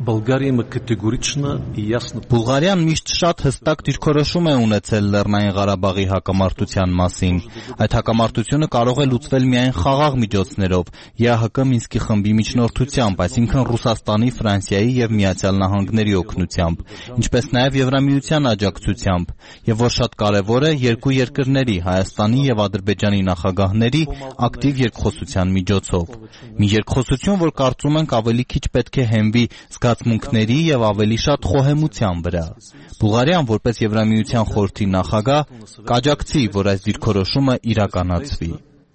Բուլղարիան միշտ շատ հստակ դիրքորոշում է ունեցել Լեռնային Ղարաբաղի հակամարտության մասին։ Այդ հակամարտությունը կարող է լուծվել միայն խաղաղ միջոցներով, ԵԱՀԿ Մինսկի խմբի միջնորդությամբ, այսինքն Ռուսաստանի, Ֆրանսիայի եւ Միացյալ Նահանգների օգնությամբ, ինչպես նաեւ Եվրամիության աջակցությամբ, եւ որ շատ կարեւոր է, երկու երկրների՝ Հայաստանի եւ Ադրբեջանի նախագահների ակտիվ երկխոսության միջոցով։ Մի երկխոսություն, որ կարծում ենք ավելի քիչ պետք է հենվի զգացմունքների եւ ավելի շատ խոհեմության վրա։ Բուլղարիան որպես Եվրամիության խորհրդի նախագահ կաջակցի, որ այս դիրքորոշումը իրականացվի։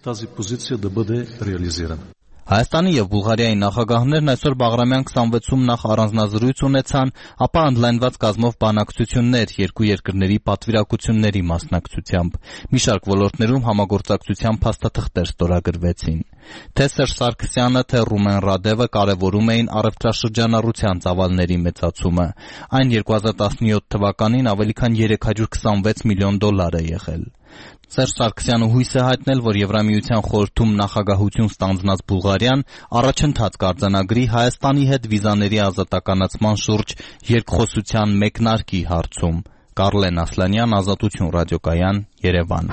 Հայաստանի եւ Բուլղարիայի նախագահներն այսօր Բաղրամյան քսանվեցում նախ առանձնազրույց ունեցան, ապա ընդլայնված կազմով բանակցություններ երկու երկրների պատվիրակությունների մասնակցությամբ։ Մի շարք ոլորտներում համագործակցության փաստաթղթեր ստորագրվեցին։ Թե Սերժ Սարգսյանը, թե Ռումեն Ռադևը կարևորում էին առևտրաշրջանառության ծավալների մեծացումը։ Այն երկու հազար տասնյոթ թվականին ավելի քան երեք հարյուր քսանվեց միլիոն դոլար է եղել։ Սերժ Սարգսյանը հույս է հայտնել, որ Եվրամիության խորհրդում նախագահություն ստանձնած Բուլղարիան առաջընթաց կարձանագրի Հայաստանի հետ վիզաների ազատականացման շուրջ երկխոսության մեկնարկի հարցում։ Կարլեն Ասլանյան, Ազատություն ռադիոկայան, Երևան։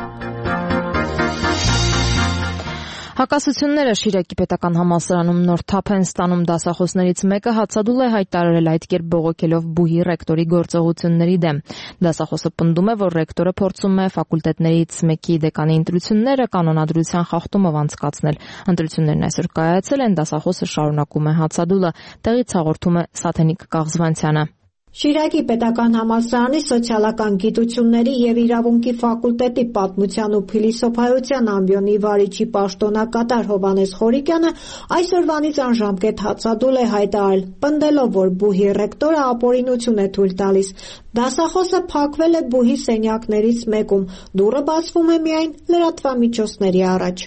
Հակասությունները Շիրակի պետական համալսարանում նոր թափ են ստանում, դասախոսներից մեկը հացադուլ է հայտարարել այդ կերպ բողոքելով բուհի ռեկտորի գործողությունների դեմ։ Դասախոսը պնդում է, որ ռեկտորը փորձում է ֆակուլտետներից մեկի դեկանի ընտրությունները կանոնադրության խախտումով անցկացնել։ Ընտրություններն այսօր կայացել են, դասախոսը շարունակում է հացադուլը, տեղից հաղորդում է Սաթենիկ Կաղզվանցյանը։ Շիրակի պետական համալսարանի սոցիալական գիտությունների եւ իրավունքի ֆակուլտետի պատմության ու փիլիսոփայության ամբիոնի վարիչի պաշտոնակատար Հովհաննես Խորիկյանը այսօրվանից անժամկետ հացադուլ է հայտարարել, պնդելով, որ բուհի ռեկտորը ապօրինություն է թույլ տալիս։ Դասախոսը փակվել է բուհի սենյակներից մեկում, դուռը բացվում է միայն լրատվամիջոցների առաջ։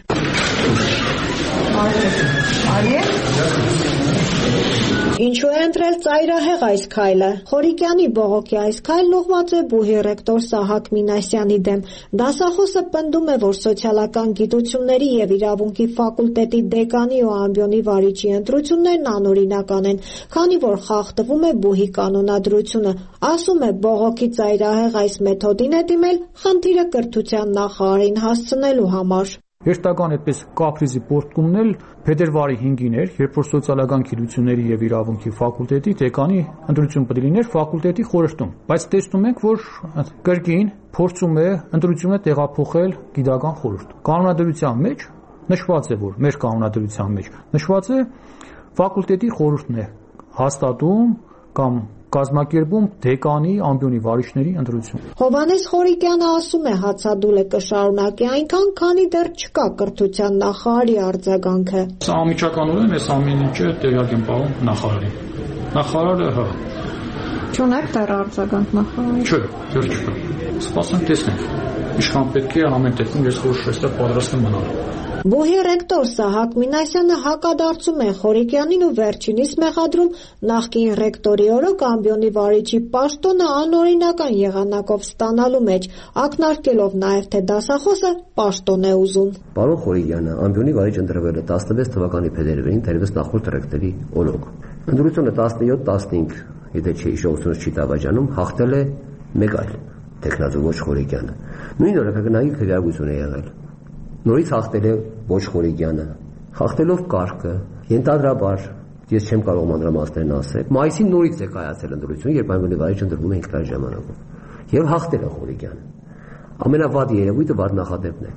Ինչու է ընտրել ծայրահեղ այս քայլը։ Խորիկյանի բողոքի այս քայլն ուղղված է բուհի ռեկտոր Սահակ Մինասյանի դեմ։ Դասախոսը պնդում է, որ սոցիալական գիտությունների եւ իրավունքի ֆակուլտետի դեկանի ու ամբիոնի վարիչի ընտրություններն անօրինական են, քանի որ խախտվում է բուհի կանոնադրությունը։ Ասում է, բողոքի ծայրահեղ այս մեթոդին է դիմել խնդիրը կրթության նախարարին հասցնելու համար։ Հերթական այդպես կապրիզի պորտկումն էլ փետրվարի հինգին էր, երբ որ սոցիալական գիտությունների եւ իրավունքի ֆակուլտետի դեկանի ընտրություն պետք է լիներ ֆակուլտետի խորհրդում, բայց տեսնում ենք, որ կրկին փորձում է ընտրությունը տեղափոխել գիտական խորհուրդ։ Կանոնադրության մեջ նշված է, որ մեր կանոնադրության մեջ նշված է ֆակուլտետի խորհուրդն է հաստատում կամ կազմակերպում դեկանի ամբիոնի վարիչների ընտրություն։ Հովհաննես Խորիկյանը ասում է, հացադուլը կշարունակի այնքան, քանի դեռ չկա կրթության նախարարի արձագանքը։ Սա անմիջականորեն այս ամեն ինչը տեղյակ են պահում նախարարին։ Նախարարը հա։ Չունեք դեռ արձագանք նախարարի։ Չէ, դեռ չկա։ Սպասենք տեսնենք։ Իշխան պետք է ամեն դեպքում ես որ այստեղ պատրաստ եմ մնալ։ Բուհի ռեկտոր Սահակ Մինասյանը հակադարձում է Խորիկյանին ու վերջինիս մեղադրում նախկին ռեկտորի օրոք ամբիոնի վարիչի պաշտոնը անօրինական եղանակով ստանալու մեջ, ակնարկելով նաև թե դասախոսը պաշտոն է ուզում։ Պարոն Խորիկյանը ամբիոնի վարիչ ընտրվել է տասնվեց թվականի փետրվարին, դերևս նախորդ ռեկտորի օրոք։ Ընտրությունը տասնյոթ տասնհինգ, եթե չի հիշողությունս չի դավաճանում, հաղթել է մեկ այլ տեխնազու ոչ Խորիկյանը։ Նույն օրակագնայի քվեարկություն է եղել։ Նորից հաղթել է ոչ Խորիկյանը, հաղթելով կարգը, ենթադրաբար, ես չեմ կարող մանրամասներն ասել, մայիսին նորից է կայացել ընտրություն, երբ ամբիոնի վարիչ ընտրվում է հինգ տարի ժամանակով, եւ հաղթել է Խորիկյանը։ Ամենավատ երևույթը վատ նախադեպն է։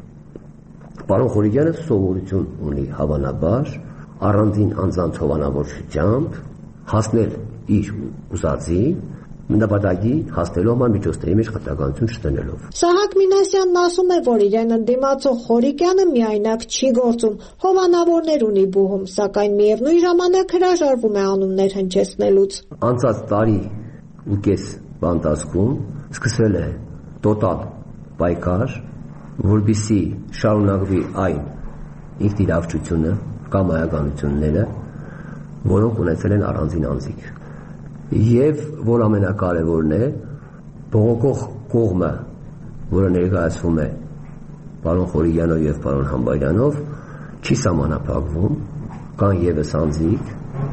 Պարոն Խորիկյանը սովորություն ունի հավանաբար առանձին անձանց հովանավորությամբ հասնել իր ուզածի նպատակի հասնելու համար միջոցների մեջ խտրականություն չտնելով։ Սահակ Մինասյանն ասում է, որ իրեն ընդդիմացող Խորիկյանը միայնակ չի գործում, հովանավորներ ունի բուհում, սակայն միևնույն ժամանակ հրաժարվում է անուններ հնչեցնելուց։ Անցած տարի ու կես բանտասկում սկսվել է տոտալ պայքար, որպեսզի շարունակվի այն ինքնիրավչությունը կամ այականությունները, որոնք ունեցել են առանձին անձիկ։ Եվ որ ամենակարևորն է, բողոքող կողմը, որը ներկայացվում է պարոն Խորիկյանով եւ պարոն Համբարյանով, չի սահմանափակվում, կան եւս անձիկ,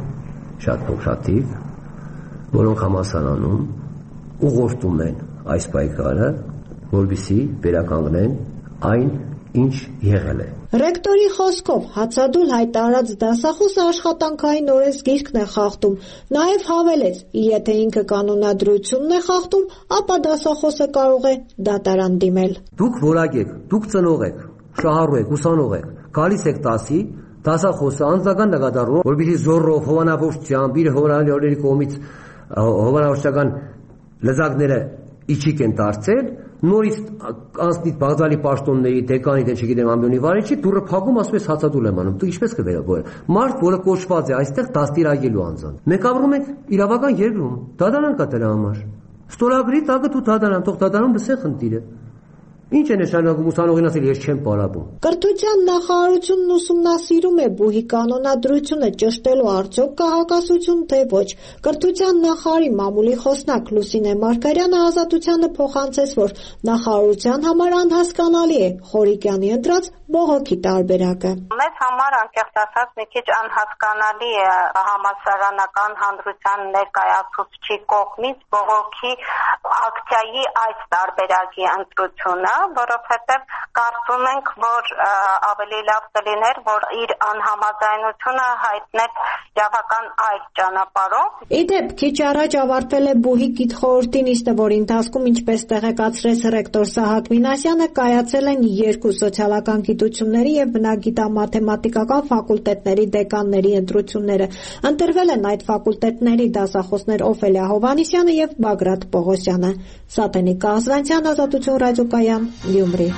շատ փոքրաթիվ, որոնք համալսարանում ուղղորդում են այս պայքարը, որպեսզի վերականգնեն այն, ինչ եղել է։ Ռեկտորի խոսքով հացադուլ հայտարարած դասախոսը աշխատանքային օրենսգիրքն է խախտում, նաև հավելեց, եթե ինքը կանոնադրությունն է խախտում, ապա դասախոսը կարող է դատարան դիմել։ Դուք որակ եք, դուք ծնող եք, շահառու եք, ուսանող եք, գալիս եք դասի, դասախոսը անձնական նկատառում, որպեսզի զորով հովանավորությամբ իր հովանավորների կողմից հովանավորչական լեզակները իջիկ են դարձել, նորից անցնի բաղձալի պաշտոնների դեկանի դե չգիտեմ ամբիոնի վարիչի դուրը փակում ասում ես հացադուլ եմ անում դու ինչպես կվերաբերես մարդ որը կոչված է այստեղ դաստիարակելու անձան մենք ապրում ենք իրավական երկրում դատարան կա դրա համար ստորագրի տակը դու դատարան թող դատարանում լսե խնդիրը Ինչ է նշանակում ուսանողին ասել ես չեմ պարապում։ Կրթության նախարարությունն ուսումնասիրում է բուհի կանոնադրությունը ճշտելու արդյոք կա հակասություն թե ոչ։ Կրթության նախարարի մամուլի խոսնակ Լուսինե Մարգարյանը Ազատությանը փոխանցեց, որ նախարարության համար անհասկանալի է Խորիկյանի ընտրած բողոքի տարբերակը։ Մեզ համար անկեղծ ասած մի քիչ անհասկանալի է համալսարանական հանրության ներկայացուցչի կողմից բողոքի ակցիայի այս տարբերակի ընտրությունը, որովհետև կարծում ենք, որ ավելի լավ կլիներ, որ իր անհամաձայնությունը հայտներ իրավական այլ ճանապարհով։ Իդեպ քիչ առաջ ավարտվել է բուհի գիտխորհրդի նիստը, որի ընթացքում, ինչպես տեղեկացրեց ռեկտոր Սահակ Մինասյանը, կայացել են երկու սոցիալական գիտությունների եւ բնագիտամաթեմատիկական ֆակուլտետների դեկանների ընտրությունները։ Ընտրվել են այդ ֆակուլտետների դասախոսներ Օֆելիա Հովհաննիսյանը եւ Բագրատ Պողոսյանը։ Սատենիկ Կազվանցյան, Ազատություն ռադիոկայան, Գյումրի։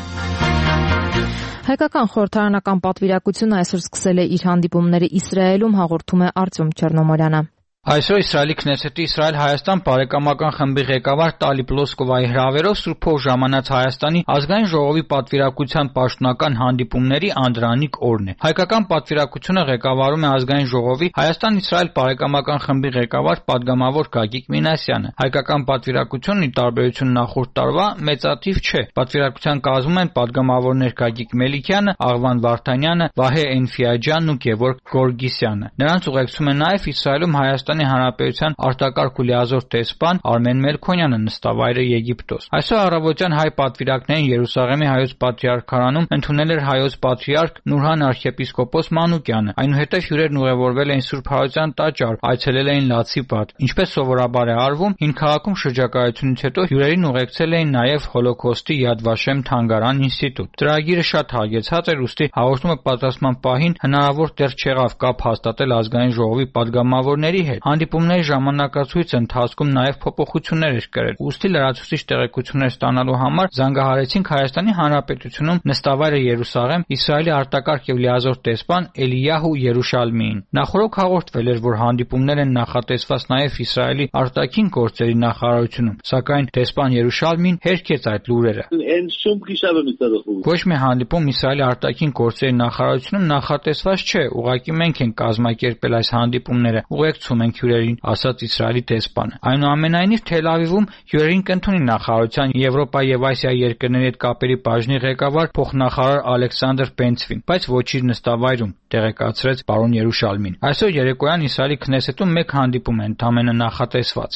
Հայկական խորհրդարանական պատվիրակությունը այսօր սկսել է իր հանդիպումները Իսրայելում, հաղորդում է Արտյոմ Չեռնոմորյանը։ Այսօր Իսրայելի Քնեսեթի Իսրայել-Հայաստան բարեկամական խմբի ղեկավար Տալի Պլոսկովայի հրավերով Սուրբ Հող ժամանած Հայաստանի ազգային ժողովի պատվիրակության պաշտոնական հանդիպումների անդրանիկ օրն է։ Հայկական պատվիրակությունը ղեկավարում է ազգային ժողովի Հայաստան-Իսրայել բարեկամական խմբի ղեկավար պատգամավոր Գագիկ Մինասյանը։ Հայկական պատվիրակությունն ի տարբերություն նախորդ տարվա մեծաթիվ չէ։ Պատվիրակության կազմում են պատգամավորներ Գագիկ Մելիքյանը, Աղվան Վարդանյանը, Վահե Էնֆիաջյանն ու Գևորգ Գորգիսյանը։ Նրանց ուղեկցում է նաև Իսրայելում Հայաստանի Հանրապետության արտակարգ ու լիազոր տեսփան Արմեն Մելքոնյանը, նստավայրը Եգիպտոս։ Այսօր առավոտյան հայ պատվիրակներին Երուսաղեմի հայոց պատրիարքարանում ընդունել էր հայոց պատրիարք Նուրհան arczepiskopos Մանուկյանը։ Այնուհետև հյուրերն ուղևորվել էին Սուրբ Հարության տաճար, այցելել էին Լացի պատ։ Ինչպես սովորաբար է արվում, հին քաղաքում շրջագայությունից հետո հյուրերին ուղեկցել էին նաև Հոլոքոստի Yad Vashem թանգարան ինստիտուտ։ Ծրագիրը շատ հագեցած էր, ուստի հաղորդումը պատրաստման պահին հնարավոր դեռ չեղավ կապ հաստատել ազգային ժողովի պատգամավորների հետ։ Հանդիպումների ժամանակացույցի ընթացքում նաև փոփոխություններ էր կրել։ Ուստի լրացուցիչ տեղեկություններ ստանալու համար զանգահարեցինք Հայաստանի Հանրապետությունում նստավայրը Երուսաղեմ Իսրայելի արտակարգ եւ լիազոր տեսփան Էլիյահու Երուշալմիին։ Նախորդ հաղորդվել էր, որ հանդիպումներ են նախատեսված նաև Իսրայելի արտաքին գործերի նախարարությունում, սակայն տեսփան Երուշալմին հերքեց այդ լուրերը։ Ոչ մի հանդիպում Իսրայելի արտաքին գործերի նախարարությունում նախատեսված չէ, ուղղակի մենք ենք կազմակերպել այս հանդիպումները, ուղեկցում ենք հյուրերին, ասաց Իսրայելի տեսփանը։ Այնուամենայնիվ Թել Ավիվում հյուրերին կընդունի նախարարության Եվրոպա եւ Ասիա երկրների հետ կապերի բաժնի ղեկավար փոխնախարար Ալեքսանդր Պենցվին, բայց ոչ իր նստավայրում, տեղեկացրեց պարոն Երուշալմին։ Այսօր երեկոյան Իսրայելի Քնեսեթում մեկ հանդիպում է ընդամենը նախատեսված։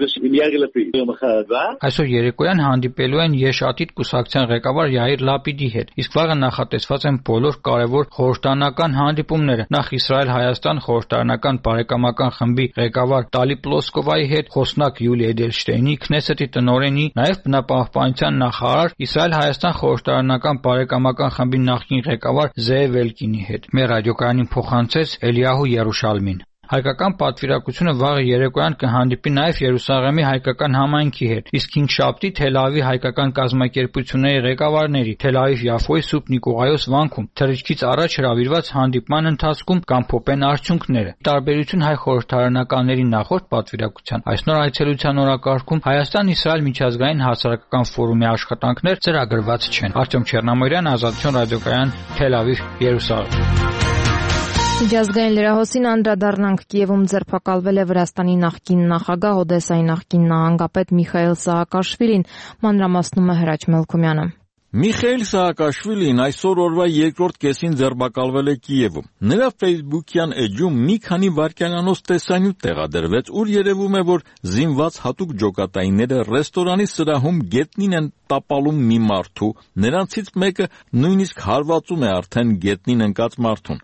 Այսօր երեկոյան հանդիպելու են Եշ Ատիդ կուսակցության ղեկավար Յայիր Լապիդի հետ, իսկ վաղը նախատեսված են բոլոր կարևոր խորհրդարանական հանդիպումները, նախ Իսրայել-Հայաստան խորհրդարանական բարեկամական խմբի ղեկավար Տալի Պլոսկովայի հետ, խոսնակ Յուլի Էդելշտեյնի, Քնեսեթի տնօրենի, նաև բնապահպանության նախարար, Իսրայել-Հայաստան խորհրդարանական բարեկամական խմբի նախկին ղեկավար Զեև Էլկինի հետ։ Մեր ռադիոկայանին փոխանցեց Էլիյահու Երուշալմին։ Հայկական պատվիրակությունը վաղը երեկոյան կհանդիպի նաև Երուսաղեմի հայկական համայնքի հետ, իսկ հինգշաբթի Թել Ավիվի հայկական կազմակերպությունների ղեկավարների Թել Ավիվ-Յաֆոյի Սուրբ Նիկողայոս վանքում թռիչքից առաջ հրավիրված հանդիպման ընթացքում կամփոփեն արդյունքները։ Տարբերություն հայ խորհրդարանականների նախորդ պատվիրակության, այս նոր այցելության օրակարգում Հայաստան-Իսրայել միջազգային հասարակական ֆորումի աշխատանքներ ծրագրված չեն։ Արտյոմ Չեռնոմորյան, Ազատություն ռադիոկայան, Թել Ավիվ, Երուսաղեմ։ Միջազգային լրահոսին անդրադառնանք Կիևում ձերբակալվել է Վրաստանի նախկին նախագահ, Օդեսայի նախկին նահանգապետ Միխայիլ Սահակաշվիլին, մանրամասնում է Հրաչ Մելքումյանը։ Միխայիլ Սահակաշվիլին այսօր օրվա երկրորդ կեսին ձերբակալվել է Կիևում։ Նրա Facebook-յան էջում մի քանի վայրկյանանոց տեսանյութ տեղադրվեց, ուր երևում է, որ զինված հատուկ ջոկատայինները ռեստորանի սրահում գետնին են տապալում մի մարդու, նրանցից մեկը նույնիսկ հարվածում է արդեն գետնին ընկած մարդուն։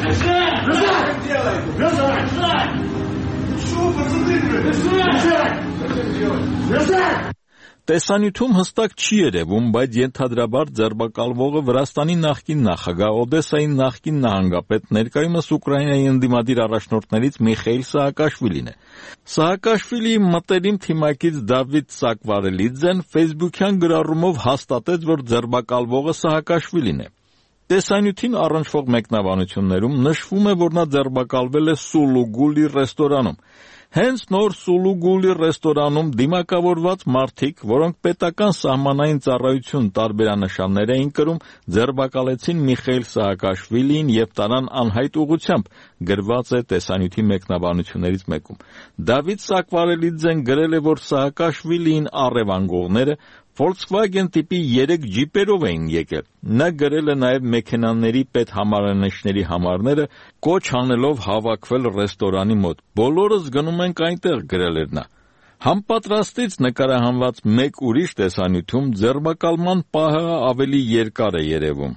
Տեսանյութում հստակ չի երևում, բայց ենթադրաբար ձերբակալվողը Վրաստանի նախկին նախագահ, Օդեսայի նախկին նահանգապետ, ներկայումս Ուկրաինայի ընդդիմադիր առաջնորդներից Միխայիլ Սահակաշվիլին է։ Սահակաշվիլիի մտերիմ թիմակից Դավիթ Սակվարելիձեն Facebook-յան գրառումով հաստատեց, որ ձերբակալվողը Սահակաշվիլին է։ Տեսանյութին առնչվող մեկնաբանություններում նշվում է, որ նա ձերբակալվել է Սուլուգուլի ռեստորանում։ Հենց նոր Սուլուգուլի ռեստորանում դիմակավորված մարդիկ, որոնք պետական սահմանային ծառայություն տարբերանշաններ էին կրում, ձերբակալեցին Միխայիլ Սահակաշվիլիին եւ տարան անհայտ ուղղությամբ, գրված է տեսանյութի մեկնաբանություններից մեկում։ Դավիթ Սակվարելիձեն գրել է, որ Սահակաշվիլիին առևանգողները Volkswagen տիպի երեք ջիպերով էին եկել։ Նա գրել է նաև մեքենաների պետհամարանիշների համարները, կոչ անելով հավաքվել ռեստորանի մոտ։ Բոլորս գնում ենք այնտեղ, գրել էր նա։ Համապատրաստից նկարահանված մեկ ուրիշ տեսանյութում ձերբակալման պահը ավելի երկար է երևում։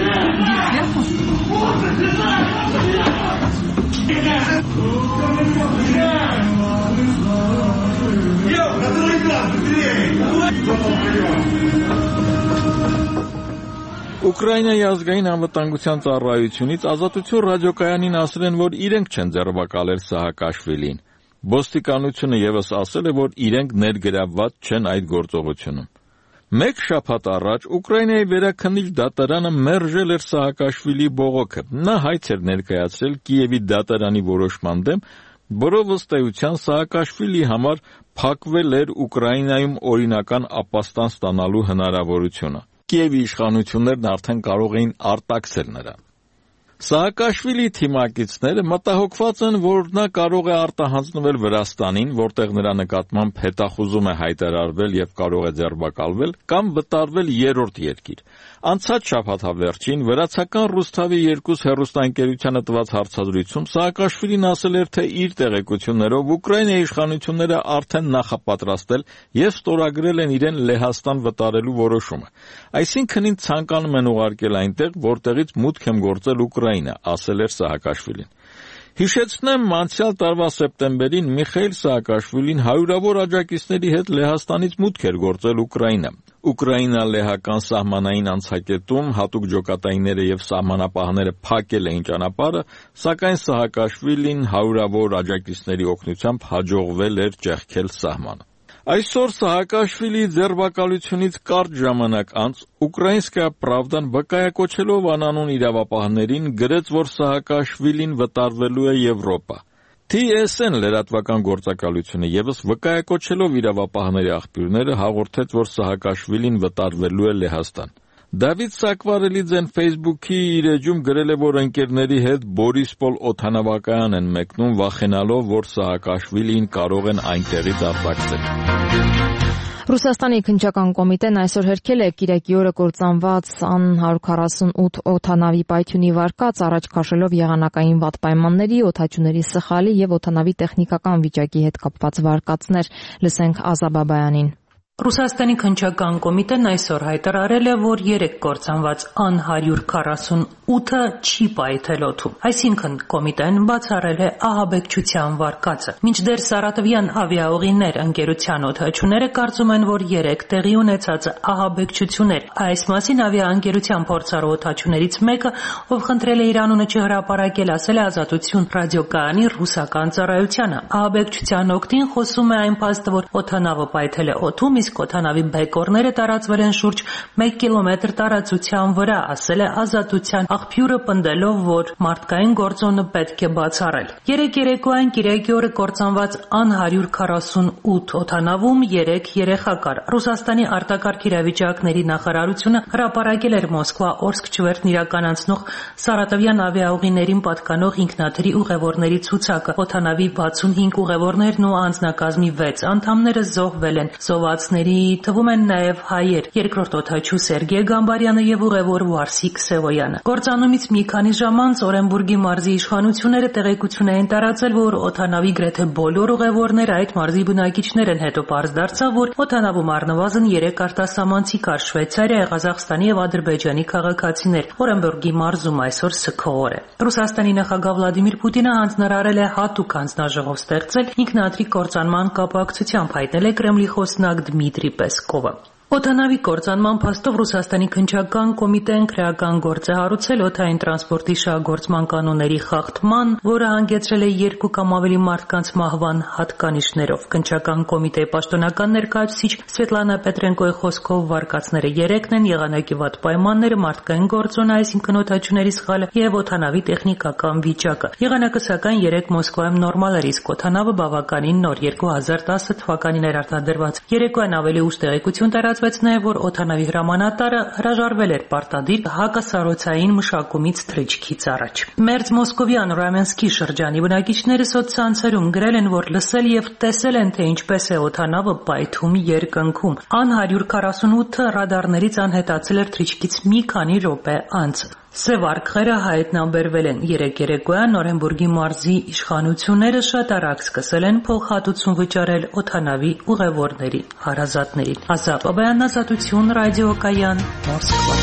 Ուկրաինայի ազգային անվտանգության ծառայությունից Ազատություն ռադիոկայանին ասել են, որ իրենք չեն ձերբակալել Սահակաշվիլին։ Ոստիկանությունը ևս ասել է, որ իրենք ներգրավված չեն այդ գործողությունում։ Մեկ շաբաթ առաջ Ուկրաինայի վերաքննիչ դատարանը մերժել էր Սահակաշվիլի բողոքը։ Նա հայց էր ներկայացրել Կիևի դատարանի որոշման դեմ, որով ըստ էության Սահակաշվիլի համար փակվել էր Ուկրաինայում օրինական ապաստան ստանալու հնարավորությունը։ Կիևի իշխանություններն արդեն կարող էին արտաքսել նրան։ Սահակաշվիլի թիմակիցները մտահոգված են, որ նա կարող է արտահանձնվել Վրաստանին, որտեղ նրա նկատմամբ հետախուզում է հայտարարվել եւ կարող է ձերբակալվել, կամ վտարվել երրորդ երկիր։ Անցած շաբաթավերջին վրացական Ռուսթավի երկու հեռուստաընկերությանը տված հարցազրույցում Սահակաշվիլին ասել էր, թե իր տեղեկություններով Ուկրաինայի իշխանությունները արդեն նախապատրաստել եւ ստորագրել են իրեն Լեհաստան վտարելու որոշումը։ Այսինքն ինձ ցանկանում են ուղարկել այնտեղ, որտեղից մուտք եմ գործել Ուկրաինա, ասել էր Սահակաշվիլին։ Հիշեցնեմ, անցյալ տարվա սեպտեմբերին Միխայիլ Սահակաշվիլին հարյուրավոր աջակիցների հետ Լեհաստանից մուտք էր գործել Ուկրաինա։ Ուկրաինա-լեհական սահմանային անցակետում հատուկ ջոկատայինները եւ սահմանապահները փակել էին ճանապարհը, սակայն Սահակաշվիլին հարյուրավոր աջակիցների օգնությամբ հաջողվել էր ճեղքել սահմանը։ Այսօր Սահակաշվիլիի ձերբակալությունից կարճ ժամանակ անց Ուկրաինսկայա Պրավդան վկայակոչելով անանուն իրավապահներին գրեց, որ Սահակաշվիլին վտարվելու է Եվրոպա։ Թի էս են լրատվական գործակալությունը ևս վկայակոչելով իրավապահների աղբյուրները հաղորդեց, որ Սահակաշվիլին վտարվելու է Լեհաստան։ Դավիթ Սակվարելիձեն Facebook-ի իր էջում գրել է, որ ընկերների հետ Բորիսպոլ օդանավակայան են մեկնում, վախենալով, որ Սահակաշվիլին կարող են այնտեղից արտաքսել։ Ռուսաստանի քննչական կոմիտեն այսօր հերքել է կիրակի օրը կործանված ան հարյուր քառասունութ օդանավի պայթյունի վարկած, առաջ քաշելով եղանակային վատ պայմանների, օդաչուների սխալի եւ օդանավի տեխնիկական վիճակի հետ կապված վարկածներ։ Լսենք Ազաբաբայանին։ Ռուսաստանի քննչական կոմիտեն այսօր հայտարարել է, որ երեք կործանված ան հարյուր քառասունութը չի պայթել օդում։ Այսինքն կոմիտեն բացառել է ահաբեկչության վարկածը։ Մինչդեռ Սարատովյան ավիաուղիներ ընկերության օդաչուները կարծում են, որ երեք տեղի ունեցած ահաբեկչություններ։ Այս մասին ավիաընկերության փորձառու օդաչուներից մեկը, ով խնդրել է իր անունը չհրապարակել, ասել է Ազատություն ռադիոկայանի ռուսական ծառայությանը։ Ահաբեկչության օգտին խոսում է այն փաստը, որ օդանավը պայթել է օդում, իսկ օդանավի բեկորները տարածվել են շուրջ մեկ կիլոմետր տարածության վրա, ասել է Ազատության աղբյուրը, պնդելով, որ մարդկային գործոնը պետք է բացառել։ Երեք երեկոյան կիրակի օրը կործանված ան հարյուր քառասունութ օդանավում երեք երեխա կար։ Ռուսաստանի արտակարգ իրավիճակների նախարարությունը հրապարակել էր Մոսկվա-Օրսկ չվերթն իրականացնող Սարատովյան ավիաուղիներին պատկանող ինքնաթիռի ուղևորների ցուցակը։ Օդանավի վաթսունհինգ ուղևորներն ու անձնակազմի վեց անդամները զոհվել են։ Զոհվածների թվում են նաև հայեր՝ երկրորդ օդաչու Սերգեյ Գամբարյանը եւ ուղևոր Վարսիկ Սևոյանը։ Գործանումից մի քանի ժամ անց Օրենբուրգի մարզի իշխանությունները տեղեկություն էին տարածել, որ օդանավի գրեթե բոլոր ուղևորները այդ մարզի բնակիչներ են։ Հետո պարզ դարձավ, որ օդանավում առնվազն երեք արտասահմանցի կար՝ Շվեյցարիայի, Ղազախստանի եւ Ադրբեջանի քաղաքացիներ։ Օրենբուրգի մարզում այսօր սգո օր է։ Ռուսաստանի նախագահ Վլադիմիր Պուտինը հանձնարարել է հատուկ հանձնաժողով ստեղծել ինքնաթիռի կործանման կապակցությամբ, հայտնել է Կրեմլի խոսնակ Դմիտրի Պեսկովը։ Օդանավի կործանման փաստով Ռուսաստանի քննչական կոմիտեն քրեական գործ է հարուցել օդային տրանսպորտի շահգործման կանոնների խախտման, որը հանգեցրել է երկու կամ ավելի մարդկանց մահվան հատկանիշներով։ Քննչական կոմիտեի պաշտոնական ներկայացուցիչ Սվետլանա Պետրենկոյի խոսքով վարկածները երեքն են՝ եղանակի վատ պայմանները, մարդկային գործոնը, այսինքն օդաչուների սխալը եւ օդանավի տեխնիկական վիճակը։ Եղանակը սակայն երեկ Մոսկվայում նորմալ էր, իսկ օդանավը բավականին նոր երկու հազար տասը թվականին էր արտադրված։ Երեկոյան ավելի ուշ տեղեկություն տարածվեց նաև, որ օդանավի հրամանատարը հրաժարվել էր պարտադիր հակասառոցային մշակումից թռիչքից առաջ։ Մերձ Մոսկովյան Ռամենսկի շրջանի բնակիչները սոցցանցերում գրել են, որ լսել եւ տեսել են, թե ինչպես է օդանավը պայթում երկնքում։ Ան հարյուր քառասունութը ռադարներից անհետացել էր թռիչքից մի քանի րոպե անց։ Սև արկղերը հայտնաբերվել են։ Երեկ երեկոյան Օրենբուրգի մարզի իշխանությունները շատ արագ սկսել են փոխհատուցում վճարել օդանավի ուղևորների հարազատներին։ Ազատ Բաբայան, Ազատություն, ռադիոկայան, Մոսկվա։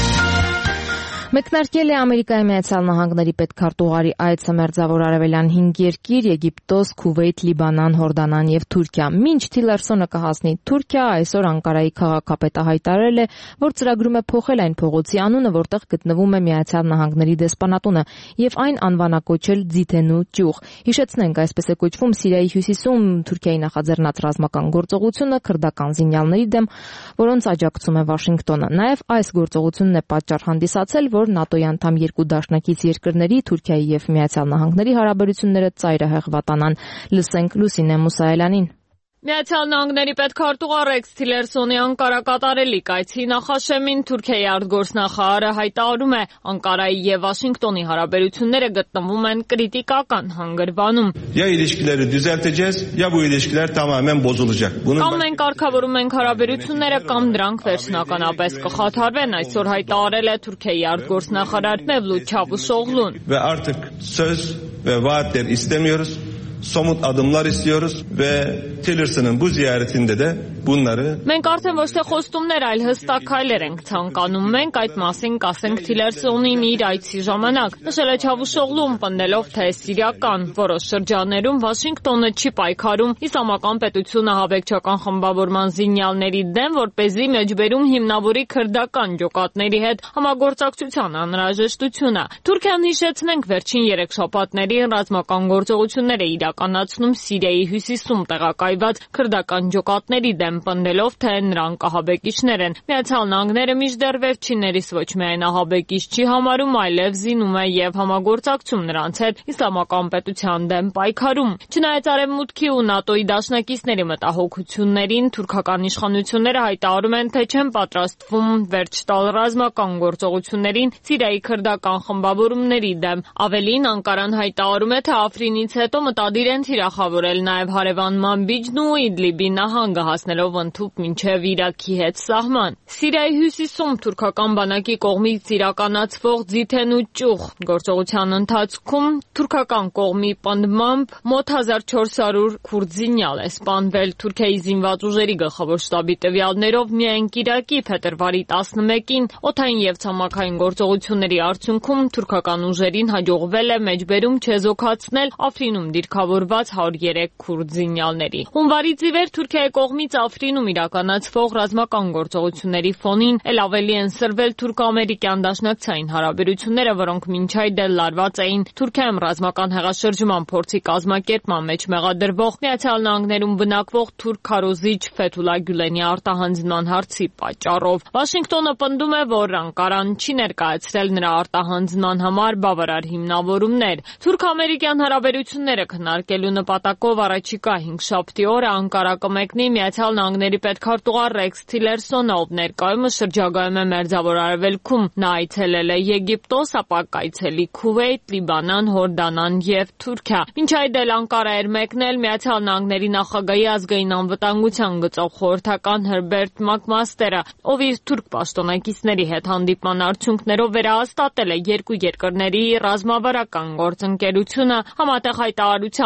Մեկնարկել է Ամերիկայի Միացյալ Նահանգների պետքարտուղարի այցը մերձավոր արևելյան հինգ երկիր՝ Եգիպտոս, Քուվեյթ, Լիբանան, Հորդանան եւ Թուրքիա։ Մինչ Թիլերսոնը կհասնի Թուրքիա, այսօր Անկարայի քաղաքապետը հայտարարել է, որ ծրագրում է փոխել այն փողոցի անունը, որտեղ գտնվում է Միացյալ Նահանգների դեսպանատունը, եւ այն անվանակոչել Ձիթենու ճյուղ։ Հիշեցնենք, այսպես է կոչվում Սիրիայի հյուսիսում Թուրքիայի նախաձեռնած ռազմական գործողությունը քրդական զինյալների դեմ, որոնց աջակցում է Վաշինգտոնը։ Նաեւ այս գործողությունն է պատճառ հանդիսացել, որ ՆԱՏՕ-ի անդամ երկու դաշնակից երկրների Թուրքիայի եւ Միացյալ Նահանգների հարաբերությունները ծայրահեղ վատանան։ Լսենք Լուսինե Մուսայելյանին։ Միացյալ Նահանգների պետքարտուղար Ռեքս Թիլերսոնի Անկարա կատարելիք այցի նախաշեմին Թուրքիայի արտգործնախարարը հայտարարում է, Անկարայի եւ Վաշինգտոնի հարաբերությունները գտնվում են կրիտիկական հանգրվանում։ Ya ilişkileri düzelteceğiz ya bu ilişkiler tamamen bozulacak. Կամ մենք կարգավորում ենք հարաբերությունները, կամ դրանք վերջնականապես կխաթարվեն, այսօր հայտարարել է Թուրքիայի արտգործնախարար Մevlut Çavuşoğlu. Ve artık söz ve vaatler istemiyoruz. Somut adımlar istiyoruz ve Tillerson'ın bu ziyaretinde de bunları Մենք արդեն ոչ թե խոստումներ, այլ հստակ քայլեր ենք ցանկանում։ Մենք այդ մասին կասենք Թիլերսոնին իր այցի ժամանակ։ Նշել է Չավուշօղլուն, պնդելով, թե սիրիական որոշ շրջաններում Վաշինգտոնը չի պայքարում իսլամական պետությունը հավեկչական խմբավորման զինյալների դեմ, որպեսզի մեջբերում հիմնավորի քրդական ջոկատների հետ համագործակցության անհրաժեշտությունը։ Թուրքիան, հիշեցնենք, վերջին երեք շաբաթների ռազմական գործողություններ է իրականացնում Սիրիայի հյուսիսում տեղակայված քրդական ջոկատների դեմ, պնդելով, թե նրանք ահաբեկիչներ են։ Միացյալ Նահանգները մինչդեռ վերջիններիս ոչ միայն ահաբեկիչ չի համարում, այլև զինում է եւ համագործակցում նրանց հետ իսլամական պետության դեմ պայքարում։ Չնայած Արևմուտքի ու ՆԱՏՕ-ի դաշնակիցների մտահոգություններին, թուրքական իշխանությունները հայտարարում են, թե չեն պատրաստվում վերջ տալ ռազմական գործողություններին Սիրիայի քրդական խմբավորումների դեմ։ Ավելին, Անկարան հայտարարում է, թե Աֆրինից հետո մտադիր են թիրախավորել նաեւ հարևան Մամբիջն ու Իդլիբի նահանգը, հասնելով ընդհուպ մինչև Իրաքի հետ սահման։ Սիրիայի հյուսիսում թուրքական բանակի կողմից իրականացվող Ձիթենու ճյուղ գործողության ընթացքում թուրքական կողմի պնդմամբ մոտ հազար չորս հարյուր քուրդ զինյալ է սպանվել։ Թուրքիայի զինված ուժերի գլխավոր շտաբի տվյալներով միայն Կիրակի փետրվարի տասնմեկին օդային եւ ցամաքային գործողությունների արդյունքում թուրքական ուժերին հաջողվել է մեջբերում չեզոքացնել Աֆրինում դիրքավորված հարյուր երեք քուրդ զինյալների։ Հունվարից ի վեր Թուրքիայի կողմից Աֆրինում իրականացվող ռազմական գործողությունների ֆոնին էլ ավելի են սրվել թուրք-ամերիկյան դաշնակցային հարաբերությունները, որոնք մինչ այդ էլ լարված էին Թուրքիայում ռազմական հեղաշրջման փորձի կազմակերպման մեջ մեղադրվող Միացյալ Նահանգներում բնակվող թուրք քարոզիչ Ֆեթուլա Գյուլենի արտահանձնման հարցի պատճառով։ Վաշինգտոնը պնդում է, որ Անկարան չի ներկայացրել նրա արտահանձնման համար բավարար հիմնավորումներ։ Թուրք-ամերիկյան հարաբերությունները քննարկելու նպատակով առաջիկա հինգշաբթի օրը Անկարա կմեկնի Միացյալ Նահանգների պետքարտուղար Ռեքս Թիլերսոնը, ով ներկայումս շրջագայում է Մերձավոր Արևելքում։ Նա այցելել է Եգիպտոս, ապա կայցելի Քուվեյթ, Լիբանան, Հորդանան եւ Թուրքիա։ Մինչ այդ էլ Անկարա էր մեկնել Միացյալ Նահանգների նախագահի ազգային անվտանգության գծով խորհրդական Հերբերտ Մակմաստերը, ով իր թուրք պաշտոնակիցների հետ հանդիպման արդյունքներով վերահաստատել է երկու երկրների ռազմավարական գործընկերությունը, համատեղ հայտարարությամբ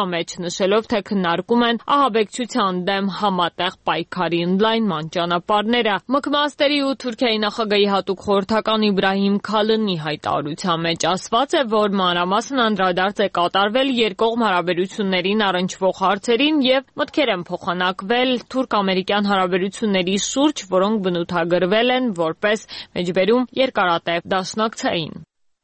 մեջ, նշելով, թե քննարկում են ահաբեկչության դեմ համատեղ պայքարի ընդլայնման ճանապարհները։ ՄՔՄԱՍՏԵՐ-ի ու Թուրքիայի նախագահի հատուկ խորհրդական Իբրահիմ Քալնի հայտարարության մեջ ասված է, որ մանրամասն անդրադարձ է կատարվել երկկողմ հարաբերություններին առնչվող հարցերին եւ մտքեր են փոխանակվել թուրք-ամերիկյան հարաբերությունների շուրջ, որոնք բնութագրվել են որպես մեջբերում երկարատև դաշնակցային։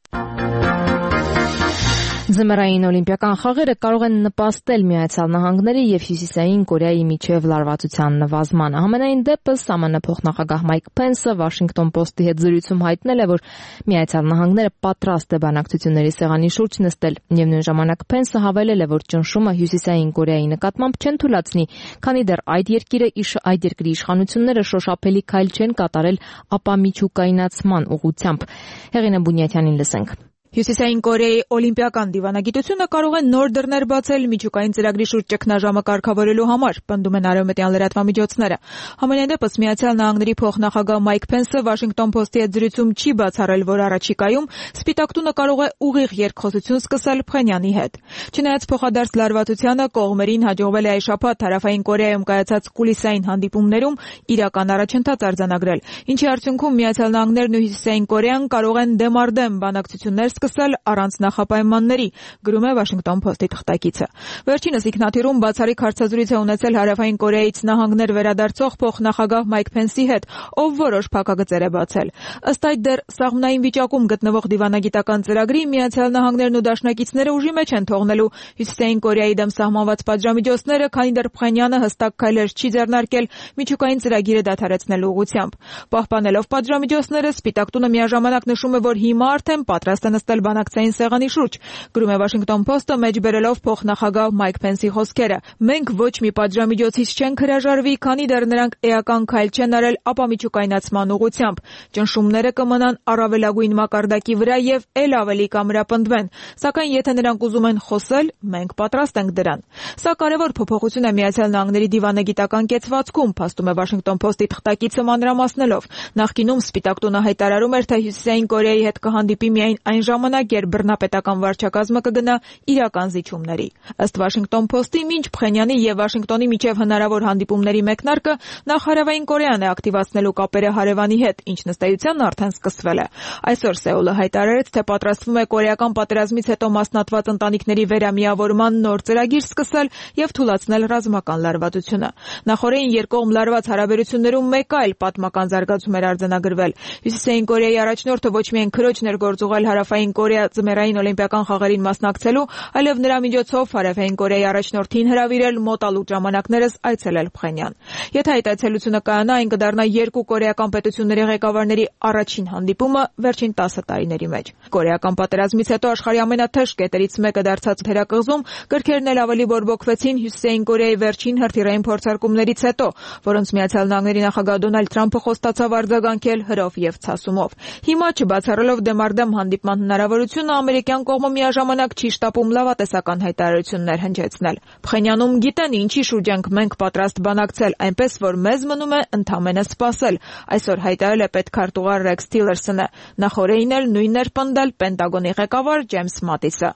Ձմեռային օլիմպիական խաղերը կարող են նպաստել Միացյալ Նահանգների եւ Հյուսիսային Կորեայի միջև լարվածության նվազմանը։ Համենայն դեպս ՍԱՄՆ փոխնախագահ Մայք Փենսը Washington Post-ի հետ զրույցում հայտնել է, որ Միացյալ Նահանգները պատրաստ է բանակցությունների սեղանի շուրջ նստել, եւ նույն ժամանակ Փենսը հավելել է, որ ճնշումը Հյուսիսային Կորեայի նկատմամբ չեն թույլատնի, քանի դեռ այդ երկիրը այդ երկրի իշխանությունները շոշափելի քայլ չեն կատարել ապամիջուկայնացման ուղղությամբ։ Հեղինե Բունյաթյանին լսենք։ Հյուսիսային Կորեայի օլիմպիական դիվանագիտությունը կարող է նոր դռներ բացել միջուկային ծրագրի շուրջ ճգնաժամը կարգավորելու համար, պնդում են արևմտյան լրատվամիջոցները։ Համենայն դեպս Միացյալ Նահանգների փոխնախագահ Մայք Փենսը Washington Post-ի հետ զրույցում չի բացառել, որ առաջիկայում Սպիտակ տունը կարող է ուղիղ երկխոսություն սկսել Փխենյանի հետ։ Չնայած փոխադարձ լարվածությանը կողմերին հաջողվել է այս շաբաթ Հարավային Կորեայում կայացած կուլիսային հանդիպումներում իրական առաջընթաց արձանագրել, ինչի արդյունքում Միացյալ Նահանգներն ու Հյուսիսային Կորեան կարող են դեմ առ դեմ բանակցություններ սկսել առանց նախապայմանների, գրում է Washington Post-ի թղթակիցը։ Վերջինս ինքնաթիռում բացառիկ հարցազրույց է ունեցել Հարավային Կորեայից նահանգներ վերադարձող փոխնախագահ Մայք Փենսի հետ, ով որոշ փակագծեր է բացել։ Ըստ այդ դեռ սաղմնային վիճակում գտնվող դիվանագիտական ծրագրի Միացյալ Նահանգներն ու դաշնակիցները ուժի մեջ են թողնելու Հյուսիսային Կորեայի դեմ սահմանված պատժամիջոցները, քանի դեռ Փխենյանը հստակ քայլեր չի ձեռնարկել միջուկային ծրագիրը դադարեցնելու ուղղությամբ։ Պահպանելով պատժամիջոցները, Սպիտակ տունը միաժամանակ նշում է, որ հիմա արդեն պատրաստ է նստել բանակցային սեղանի շուրջ, գրում է Washington Post-ը մեջբերելով փոխնախագահ Մայք Փենսի խոսքերը։ Մենք ոչ մի պատժամիջոցից չենք հրաժարվի, քանի դեռ նրանք էական քայլ չեն արել ապամիջուկայնացման ուղղությամբ։ Ճնշումները կմնան առավելագույն մակարդակի վրա եւ ել ավելի կամրապնդվեն, սակայն եթե նրանք ուզում են խոսել, մենք պատրաստ ենք դրան։ Սա կարևոր փոփոխություն է Միացյալ Նահանգների դիվանագիտական կեցվածքում, փաստում է Washington Post-ի թղթակիցը մանրամասնելով։ Նախկինում Սպիտակ տունը հայտարարում էր, թե Հյուսիսային Կորեայի հետ կհանդիպի միայն այն ժամանակ, երբ բռնապետական վարչակազմը կգնա իրական զիջումների։ Ըստ Washington Post-ի, մինչ Փխենյանի եւ Վաշինգտոնի միջև հնարավոր հանդիպումների մեկնարկը նախ Հարավային Կորեան է ակտիվացնելու կապերը հարևանի հետ, ինչ նստեյության արդեն սկսվել է։ Այսօր Սեուլը հայտարարեց, թե պատրաստվում է կորեական պատերազմից հետո մասնատված ընտանիքների վերամիավորման նոր ծրագիր սկսել եւ թույլատրել ռազմական լարվածությունը։ Նախորդին երկկողմ լարված հարաբերություններում մեկ այլ պատմական զարգացում էր արձանագրվել։ Հյուսիսային Կորեայի առաջնորդը ոչ միայն քրոջն էր գործուղել Հարավային Կորեա ձմեռային օլիմպիական խաղերին մասնակցելու, այլև նրա միջոցով Հարավային Կորեայի առաջնորդին հրավիրել մոտալուտ ժամանակներս այցելել Փխենյան։ Եթե այդ այցելությունը կայանա, այն կդառնա երկու կորեական պետությունների ղեկավարների առաջին հանդիպումը վերջին տասը տարիների մեջ։ Կորեական պատերազմից հետո աշխարհի ամենաթեժ կետերից մեկը դարձած թերակղզում գրքերն էլ ավելի բորբոքվեցին Հյուսիսային Կորեայի վերջին հրթիռային փորձարկումներից հետո, որոնց Միացյալ Նահանգների նախագահ Դոնալդ Թրամփը խոստացավ արձագանքել հրով եւ ցասումով։ Հիմա չբացառելով դեմարդեմ հանդիպման հնարավորությունը, ամերիկյան կողմը միաժամանակ չի շտապում լավատեսական հայտարարություններ հնչեցնել։ Փխենյանում գիտեն ինչի շուրջ ենք մենք պատրաստ բանակցել, այնպես որ մեզ մնում է ընդամենը սպասել, այսօր հայտարարել է պետքարտուղար Ռեքս Թիլերսոնը։ Նախորդին էլ նույնն էր պնդել Պենտագոնի ղեկավար Ջեյմս Մատիսը։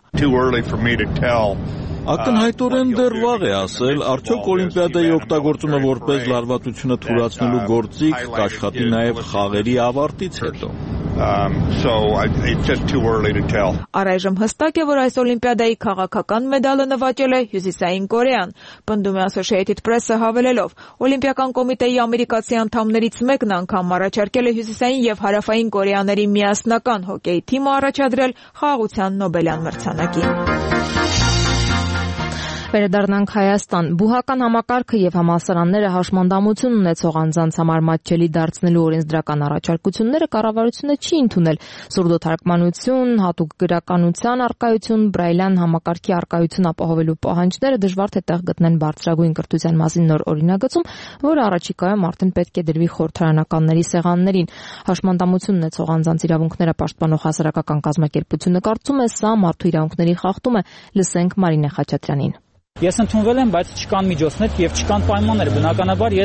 Ակնհայտորեն դեռ վաղ է ասել, արդյոք Օլիմպիադայի օգտագործումը որպես լարվածությունը թույլատնելու գործիք կաշխատի նաև խաղերի ավարտից հետո։ Առայժմ հստակ է, որ այս Օլիմպիադայի քաղաքական մեդալը նվաճել է Հյուսիսային Կորեան, պնդում է Associated Press-ը հավելելով։ Օլիմպիական կոմիտեի ամերիկացի անդամներից մեկն անգամ առաջարկել է Հյուսիսային եւ Հարավային Կորեաների միասնական հոկեյ թիմը առաջադրել խաղաղության Նոբելյան մրցանակին։ Վերադառնանք Հայաստան։ Բուհական համակարգը եւ համալսարանները հաշմանդամություն ունեցող անձանց համար մատչելի դարձնելու օրենսդրական առաջարկությունները կառավարությունը չի ընդունել։ Սուրդոթարգմանություն, հատուկ գրականության առկայություն, բրայլյան համակարգի առկայություն ապահովելու պահանջները դժվար թե տեղ գտնեն բարձրագույն կրթության մասին նոր օրինագծում, որը առաջիկայում արդեն պետք է դրվի խորհրդարանականների սեղաններին։ Հաշմանդամություն ունեցող անձանց իրավունքները պաշտպանող հասարակական կազմակերպությունը կարծում է, սա մարդու իրավունքների խախտում է։ Լսենք Մարինե Խաչատրյանին։ Ես ընդունվել եմ, բայց չկան միջոցներ եւ չկան պայմաններ։ Բնականաբար ես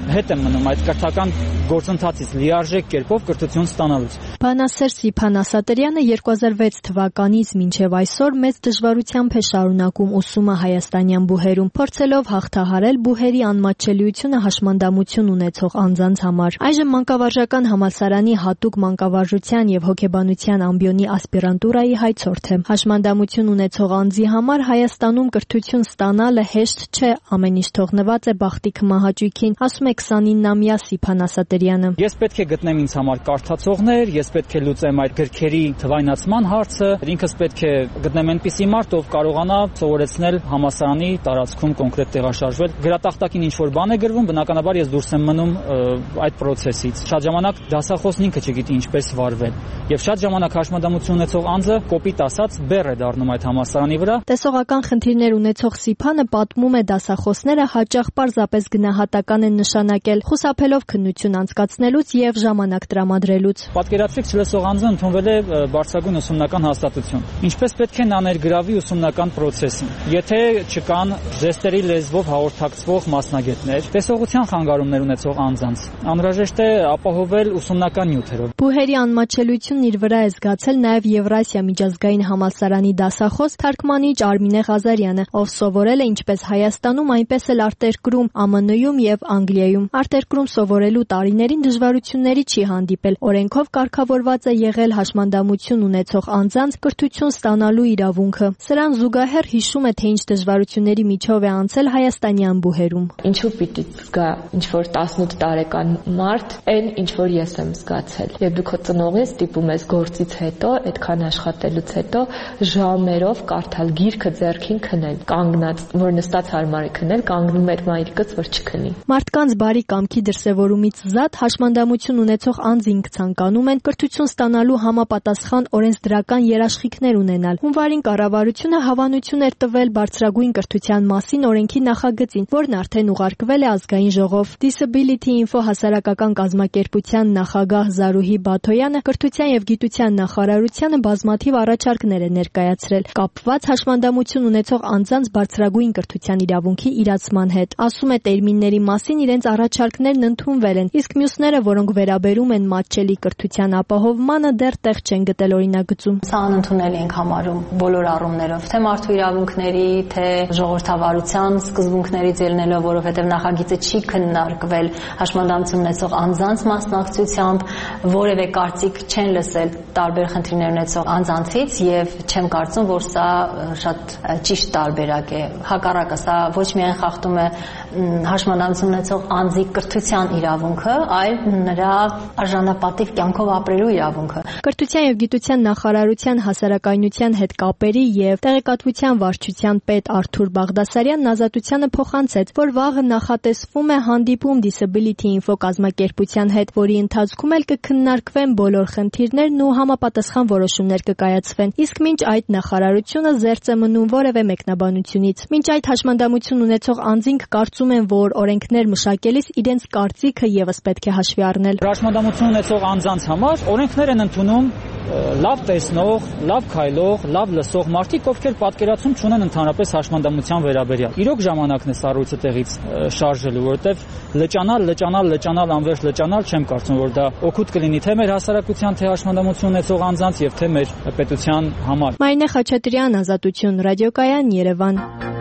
հետ եմ մնում այդ կրթական գործընթացից լիարժեք կերպով կրթություն ստանալուց։ Բանասեր Սիփան Ասատրյանը երկու հազար վեց թվականից մինչև այսօր մեծ դժվարությամբ է շարունակում ուսումը հայաստանյան բուհերում, փորձելով հաղթահարել բուհերի անմատչելիությունը հաշմանդամություն ունեցող անձանց համար։ Այժմ մանկավարժական համալսարանի հատուկ մանկավարժության եւ հոգեբանության ամբիոնի ասպիրանտուրայի հայցորդ է։ Հաշմանդամություն ունեցող անձի համար Հայաստանում կրթություն ստանալը հեշտ չէ, ամեն ինչ թողնված է բախտի քմահաճույքին, ասում է քսանիննամյա Սիփան Ասատրյանը։ Ես պետք է գտնեմ ինձ համար կարդացողներ, ես պետք է լուծեմ այդ գրքերի թվայնացման հարցը, ինքս պետք է գտնեմ այնպիսի մարդ, ով կարողանա սովորեցնել համալսարանի տարածքում կոնկրետ տեղաշարժվել։ Գրատախտակին ինչ որ բան է գրվում, բնականաբար ես դուրս եմ մնում այդ process-ից։ Շատ ժամանակ դասախոսն ինքը չգիտի ինչպես վարվել, եւ շատ ժամանակ հաշմանդամություն ունեցող անձը կոպիտ ասած բեռ է դառնում այդ համալսարանի վրա։ Տեսողական խնդիրներ ունեցող Սիփանը պատմում է դասախոսները հաճախ պարզապես գնահատական են նշանակել, խուսափելով քննություն անցկացնելուց եւ ժամանակ տրամադրելուց։ Պատկերացրեք, լսող անձը ընդունվել է բարձրագույն ուսումնական հաստատություն։ Ինչպես պետք է նա ներգրավի ուսումնական process-ին։ Եթե չկան ժեստերի լեզվով հաղորդակցվող մասնագետներ, տեսողության խանգարումներ ունեցող անձանց, անհրաժեշտ է ապահովել ուսումնական նյութերով։ Բուհերի անմատչելիությունն իր վրա է զգացել նաև Եվրասիա միջազգային համալսարանի դասախոս թարգմանիչ Արմինե Ղազարյանը, ով սովորել է ինչպես Հայաստանում, այնպես էլ արտերկրում, Ամն Ն-ում եւ Անգլիայում։ Արտերկրում սովորելու տարիներին դժվարությունների չի հանդիպել։ Օրենքով կարգավորված է եղել հաշմանդամություն ունեցող անձանց կրթություն ստանալու իրավունքը։ Սրան զուգահեռ հիշում է, թե ինչ դժվարությունների միջով է անցել հայաստանյան բուհերում։ Ինչու պիտի զգա ինչ որ տասնութ տարեկան մարդ, այն ինչ որ ես եմ զգացել։ Եվ դու քո ծնողից ստիպում ես գործից հետո, այդքան աշխատելուց հետո ժամերով կարդալ գիրքը ձեռքին քնել, կանգնած, որ նստած հարմար է քնել, կանգնում էր մայրիկս, որ չքնի։ Մարդկանց բարի կամքի դրսևորումից զատ հաշմանդամություն ունեցող անձինք ցանկանում են կրթություն ստանալու համապատասխան օրենսդրական երաշխիքներ ունենալ։ Հունվարին կառավարությունը հավանություն էր տվել բարձրագույն կրթության մասին օրենքի նախագծին, որն արդեն ուղարկվել է ազգային ժողով։ Disability Info հասարակական կազմակերպության նախագահ Զարուհի Բաթոյանը կրթության եւ գիտության նախարարությանը բազմաթիվ առաջարկներ է ներկայացրել կապված հաշմանդամություն ունեցող անձանց բարձրագույն կրթության իրավունքի իրացման հետ։ Ասում է, տերմինների մասին իրենց առաջարկներն ընդունվել են, իսկ մյուսները, որոնք վերաբերում են մատչելի կրթության ապահովմանը, դեռ տեղ չեն գտել օրինագծում։ Սա անընդունել ենք համարում բոլոր առումներով, թե մարդու իրավունքների, թե ժողովրդավարության սկզբունքներից ելնելով, որովհետև նախագիծը չի քննարկվել հաշմանդամություն ունեցող անձանց մասնակցությամբ, որևէ կարծիք չեն լսել տարբեր խնդիրներ ունեցող անձանցից եւ չեմ կարծում, որ սա շատ ճիշտ տարբերակ է։ Հակառակը, սա ոչ միայն խախտում է հաշմանդամություն ունեցող անձի կրթության իրավունքը, այլ նրա արժանապատիվ կյանքով ապրելու իրավունքը։ Կրթության եւ գիտության նախարարության հասարակայնության հետ կապերի եւ տեղեկատվության վարչության պետ Արթուր Բաղդասարյանն ազատությանը փոխանցեց, որ վաղը նախատեսվում է հանդիպում Disability Info կազմակերպության հետ, որի ընթացքում էլ կքննարկվեն բոլոր խնդիրներն ու համապատասխան որոշումներ կկայացվեն։ Իսկ մինչ այդ նախարարությունը զերծ է մնում որևէ մեկնաբանությունից։ Մինչ այդ հաշմանդամություն ունեցող անձինք կարծում են, որ օրենքներ մշակելիս իրենց կարծիքը եւս պետք է հաշվի առնել։ Հաշմանդամություն ունեցող անձանց համար օրենքներ են ընդունում լավ տեսնող, լավ քայլող, լավ լսող մարդիկ, ովքեր պատկերացում չունեն ընդհանրապես հաշմանդամության վերաբերյալ։ Իրոք ժամանակն է սառույցը տեղից շարժելու, որովհետև լճանալ, լճանալ, լճանալ, անվերջ լճանալ չեմ կարծում, որ դա օգուտ կլինի թե մեր հասարակության, թե հաշմանդամություն ունեցող անձանց եւ թե մեր պետության համար։ Մարինե Խաչատրյան, Ազատություն, ռադիոկայան, Երևան։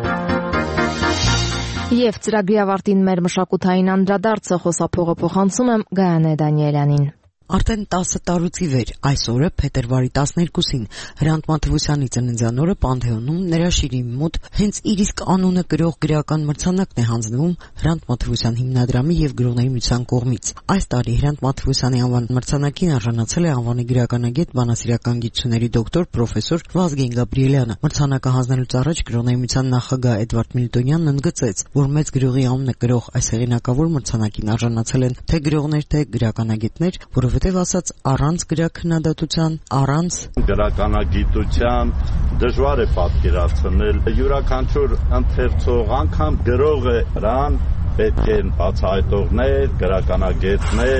Եվ ծրագրի ավարտին մեր մշակութային անդրադարձը խոսափողը փոխանցում եմ Գայանե Դանիելյանին։ Արդեն տասը տարուց ի վեր այս օրը փետրվարի տասներկուսին Հրանտ Մաթևոսյանի ծննդյան օրը Պանթեոնում նրա շիրի մոտ հենց իր իսկ անունը կրող գրական մրցանակն է հանձնվում Հրանտ Մաթևոսյան հիմնադրամի եւ գրողների միության կողմից։ Այս տարի Հրանտ Մաթևոսյանի անվան մրցանակին արժանացել է անվանի գրականագետ, բանասիրական գիտությունների դոկտոր պրոֆեսոր Վազգեն Գաբրիելյանը։ Մրցանակը հանձնելուց առաջ գրողների միության նախագահ Էդվարդ Միլտոնյանն ընդգծեց, որ մեծ գրողի անունը կրող այս հեղինակավոր մրցանակին արժանացել են թե գրողներ, թե գրականագետներ, որովհետև ասած առանց գրաքննադատության, առանց գրականագիտության դժվար է պատկերացնել յուրաքանչյուր ընթերցող անգամ գրողը նրան պետք են բացահայտողներ, գրականագետներ,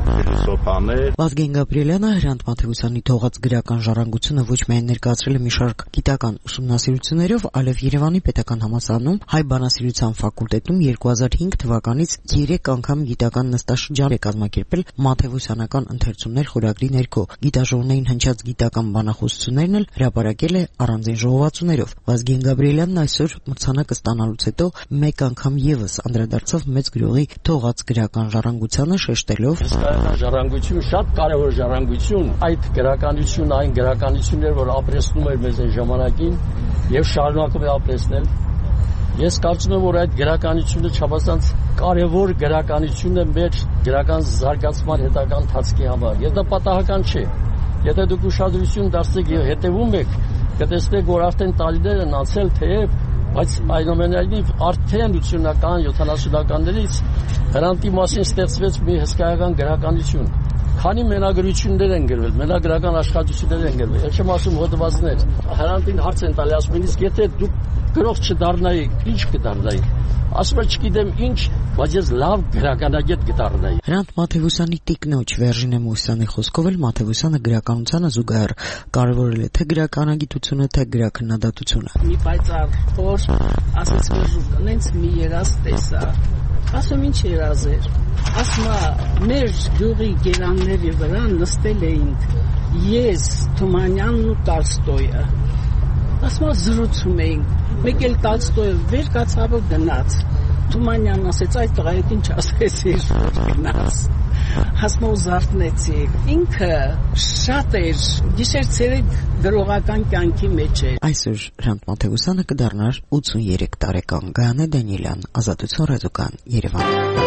ֆիլիսոփաներ։ Վազգեն Գաբրիելյանը Հրանտ Մաթեոսյանի թողած գրական ժառանգությունը ոչ միայն ներկայացրել է մի շարք գիտական ուսումնասիրություններով, այլև Երևանի Պետական համալսարանում Հայ բանասիրության ֆակուլտետում երկու հազար հինգ թվականից երեք անգամ գիտական նստաշրջան է կազմակերպել Մաթեոսյանական ընթերցումներ խորագրի ներքո։ Գիտաժողովներին հնչած գիտական բանախոսություններն էլ հրապարակել է առանձին ժողովածուներով։ Վազգեն Գաբրիելյանն այսօր մրցանակը ստանալուց հետո մեկ անգամ եւս անդրադարձավ մեծ գրողի թողած գրական ժառանգությանը, շեշտելով. Հսկայական ժառանգություն, շատ կարևոր ժառանգություն, այդ գրականությունը այն գրականությունն էր, որ ապրեցնում էր մեզ այն ժամանակին եւ շարունակում է ապրեցնել։ Ես կարծում եմ, որ այդ գրականությունը չափազանց կարևոր գրականություն է մեր գրական զարգացման հետագա ընթացքի համար։ Եվ դա պատահական չէ։ Եթե դուք ուշադրություն դարձնեք եւ հետեւում եք, կտեսնեք, որ արդեն տարիներ են անցել, թեև բայց այնուամենայնիվ արդեն ությանական, յոթանասունականներից Հրանտի մասին ստեղծվեց մի հսկայական գրականություն։ Քանի մենագրություններ են գրվել, մենագրական աշխատություններ են գրվել։ Ես չեմ ասում հոդվածներ։ Հրանտին հարց են տալի, ասում են, իսկ եթե դուք գրող չդառնայիք, ինչ կդառնայիք։ Ասում եմ, չգիտեմ ինչ, բայց ես լավ գրականագետ կդառնայի։ Հրանտ Մաթեոսյանի տիկնոջ Վերժինե Մուսյանի խոսքով էլ Մաթեոսյանը գրականությանը զուգահեռ կարևորել է թե գրականագիտությունը, թե գրաքննադատությունը։ Մի պայծառ փոր, ասես որ նենց մի երազ տեսա։ Ասում ինչ երազ էր։ Ասում մեր գյուղի գերանների վրա նստել էինք ես, Թումանյանն ու Տոլստոյը։ Ասում զրուցում էինք։ Մեկ էլ Տոլստոյը վեր կացավ ու գնաց։ Թումանյանն ասեց, այդ տղայդ ինչ ասեցիր, գնաց։ Ասում ու զարթնեցի։ Ինքը շատ էր, գիշեր-ցերեկ գրողական կյանքի մեջ էր։ Այսօր Հրանտ Մաթեոսյանը կդառնար ութսուններեք տարեկան։ Գայանե Դանիելյան, Ազատություն ռադիոկան, Երևան։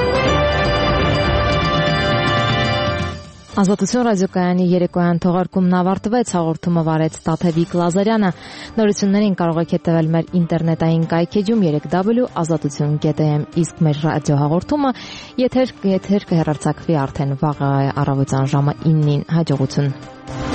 Ազատություն ռադիոկայանի երեկոյան թողարկումն ավարտվեց, հաղորդումը վարեց Տաթևիկ Լազարյանը։ Նորություններին կարող եք հետևել մեր ինտերնետային կայքեջում երեք w ազատություն կետ am, իսկ մեր ռադիոհաղորդումը եթեր եթեր կհեռարձակվի արդեն վաղ առավոտյան ժամը իննին։ Հաջողություն։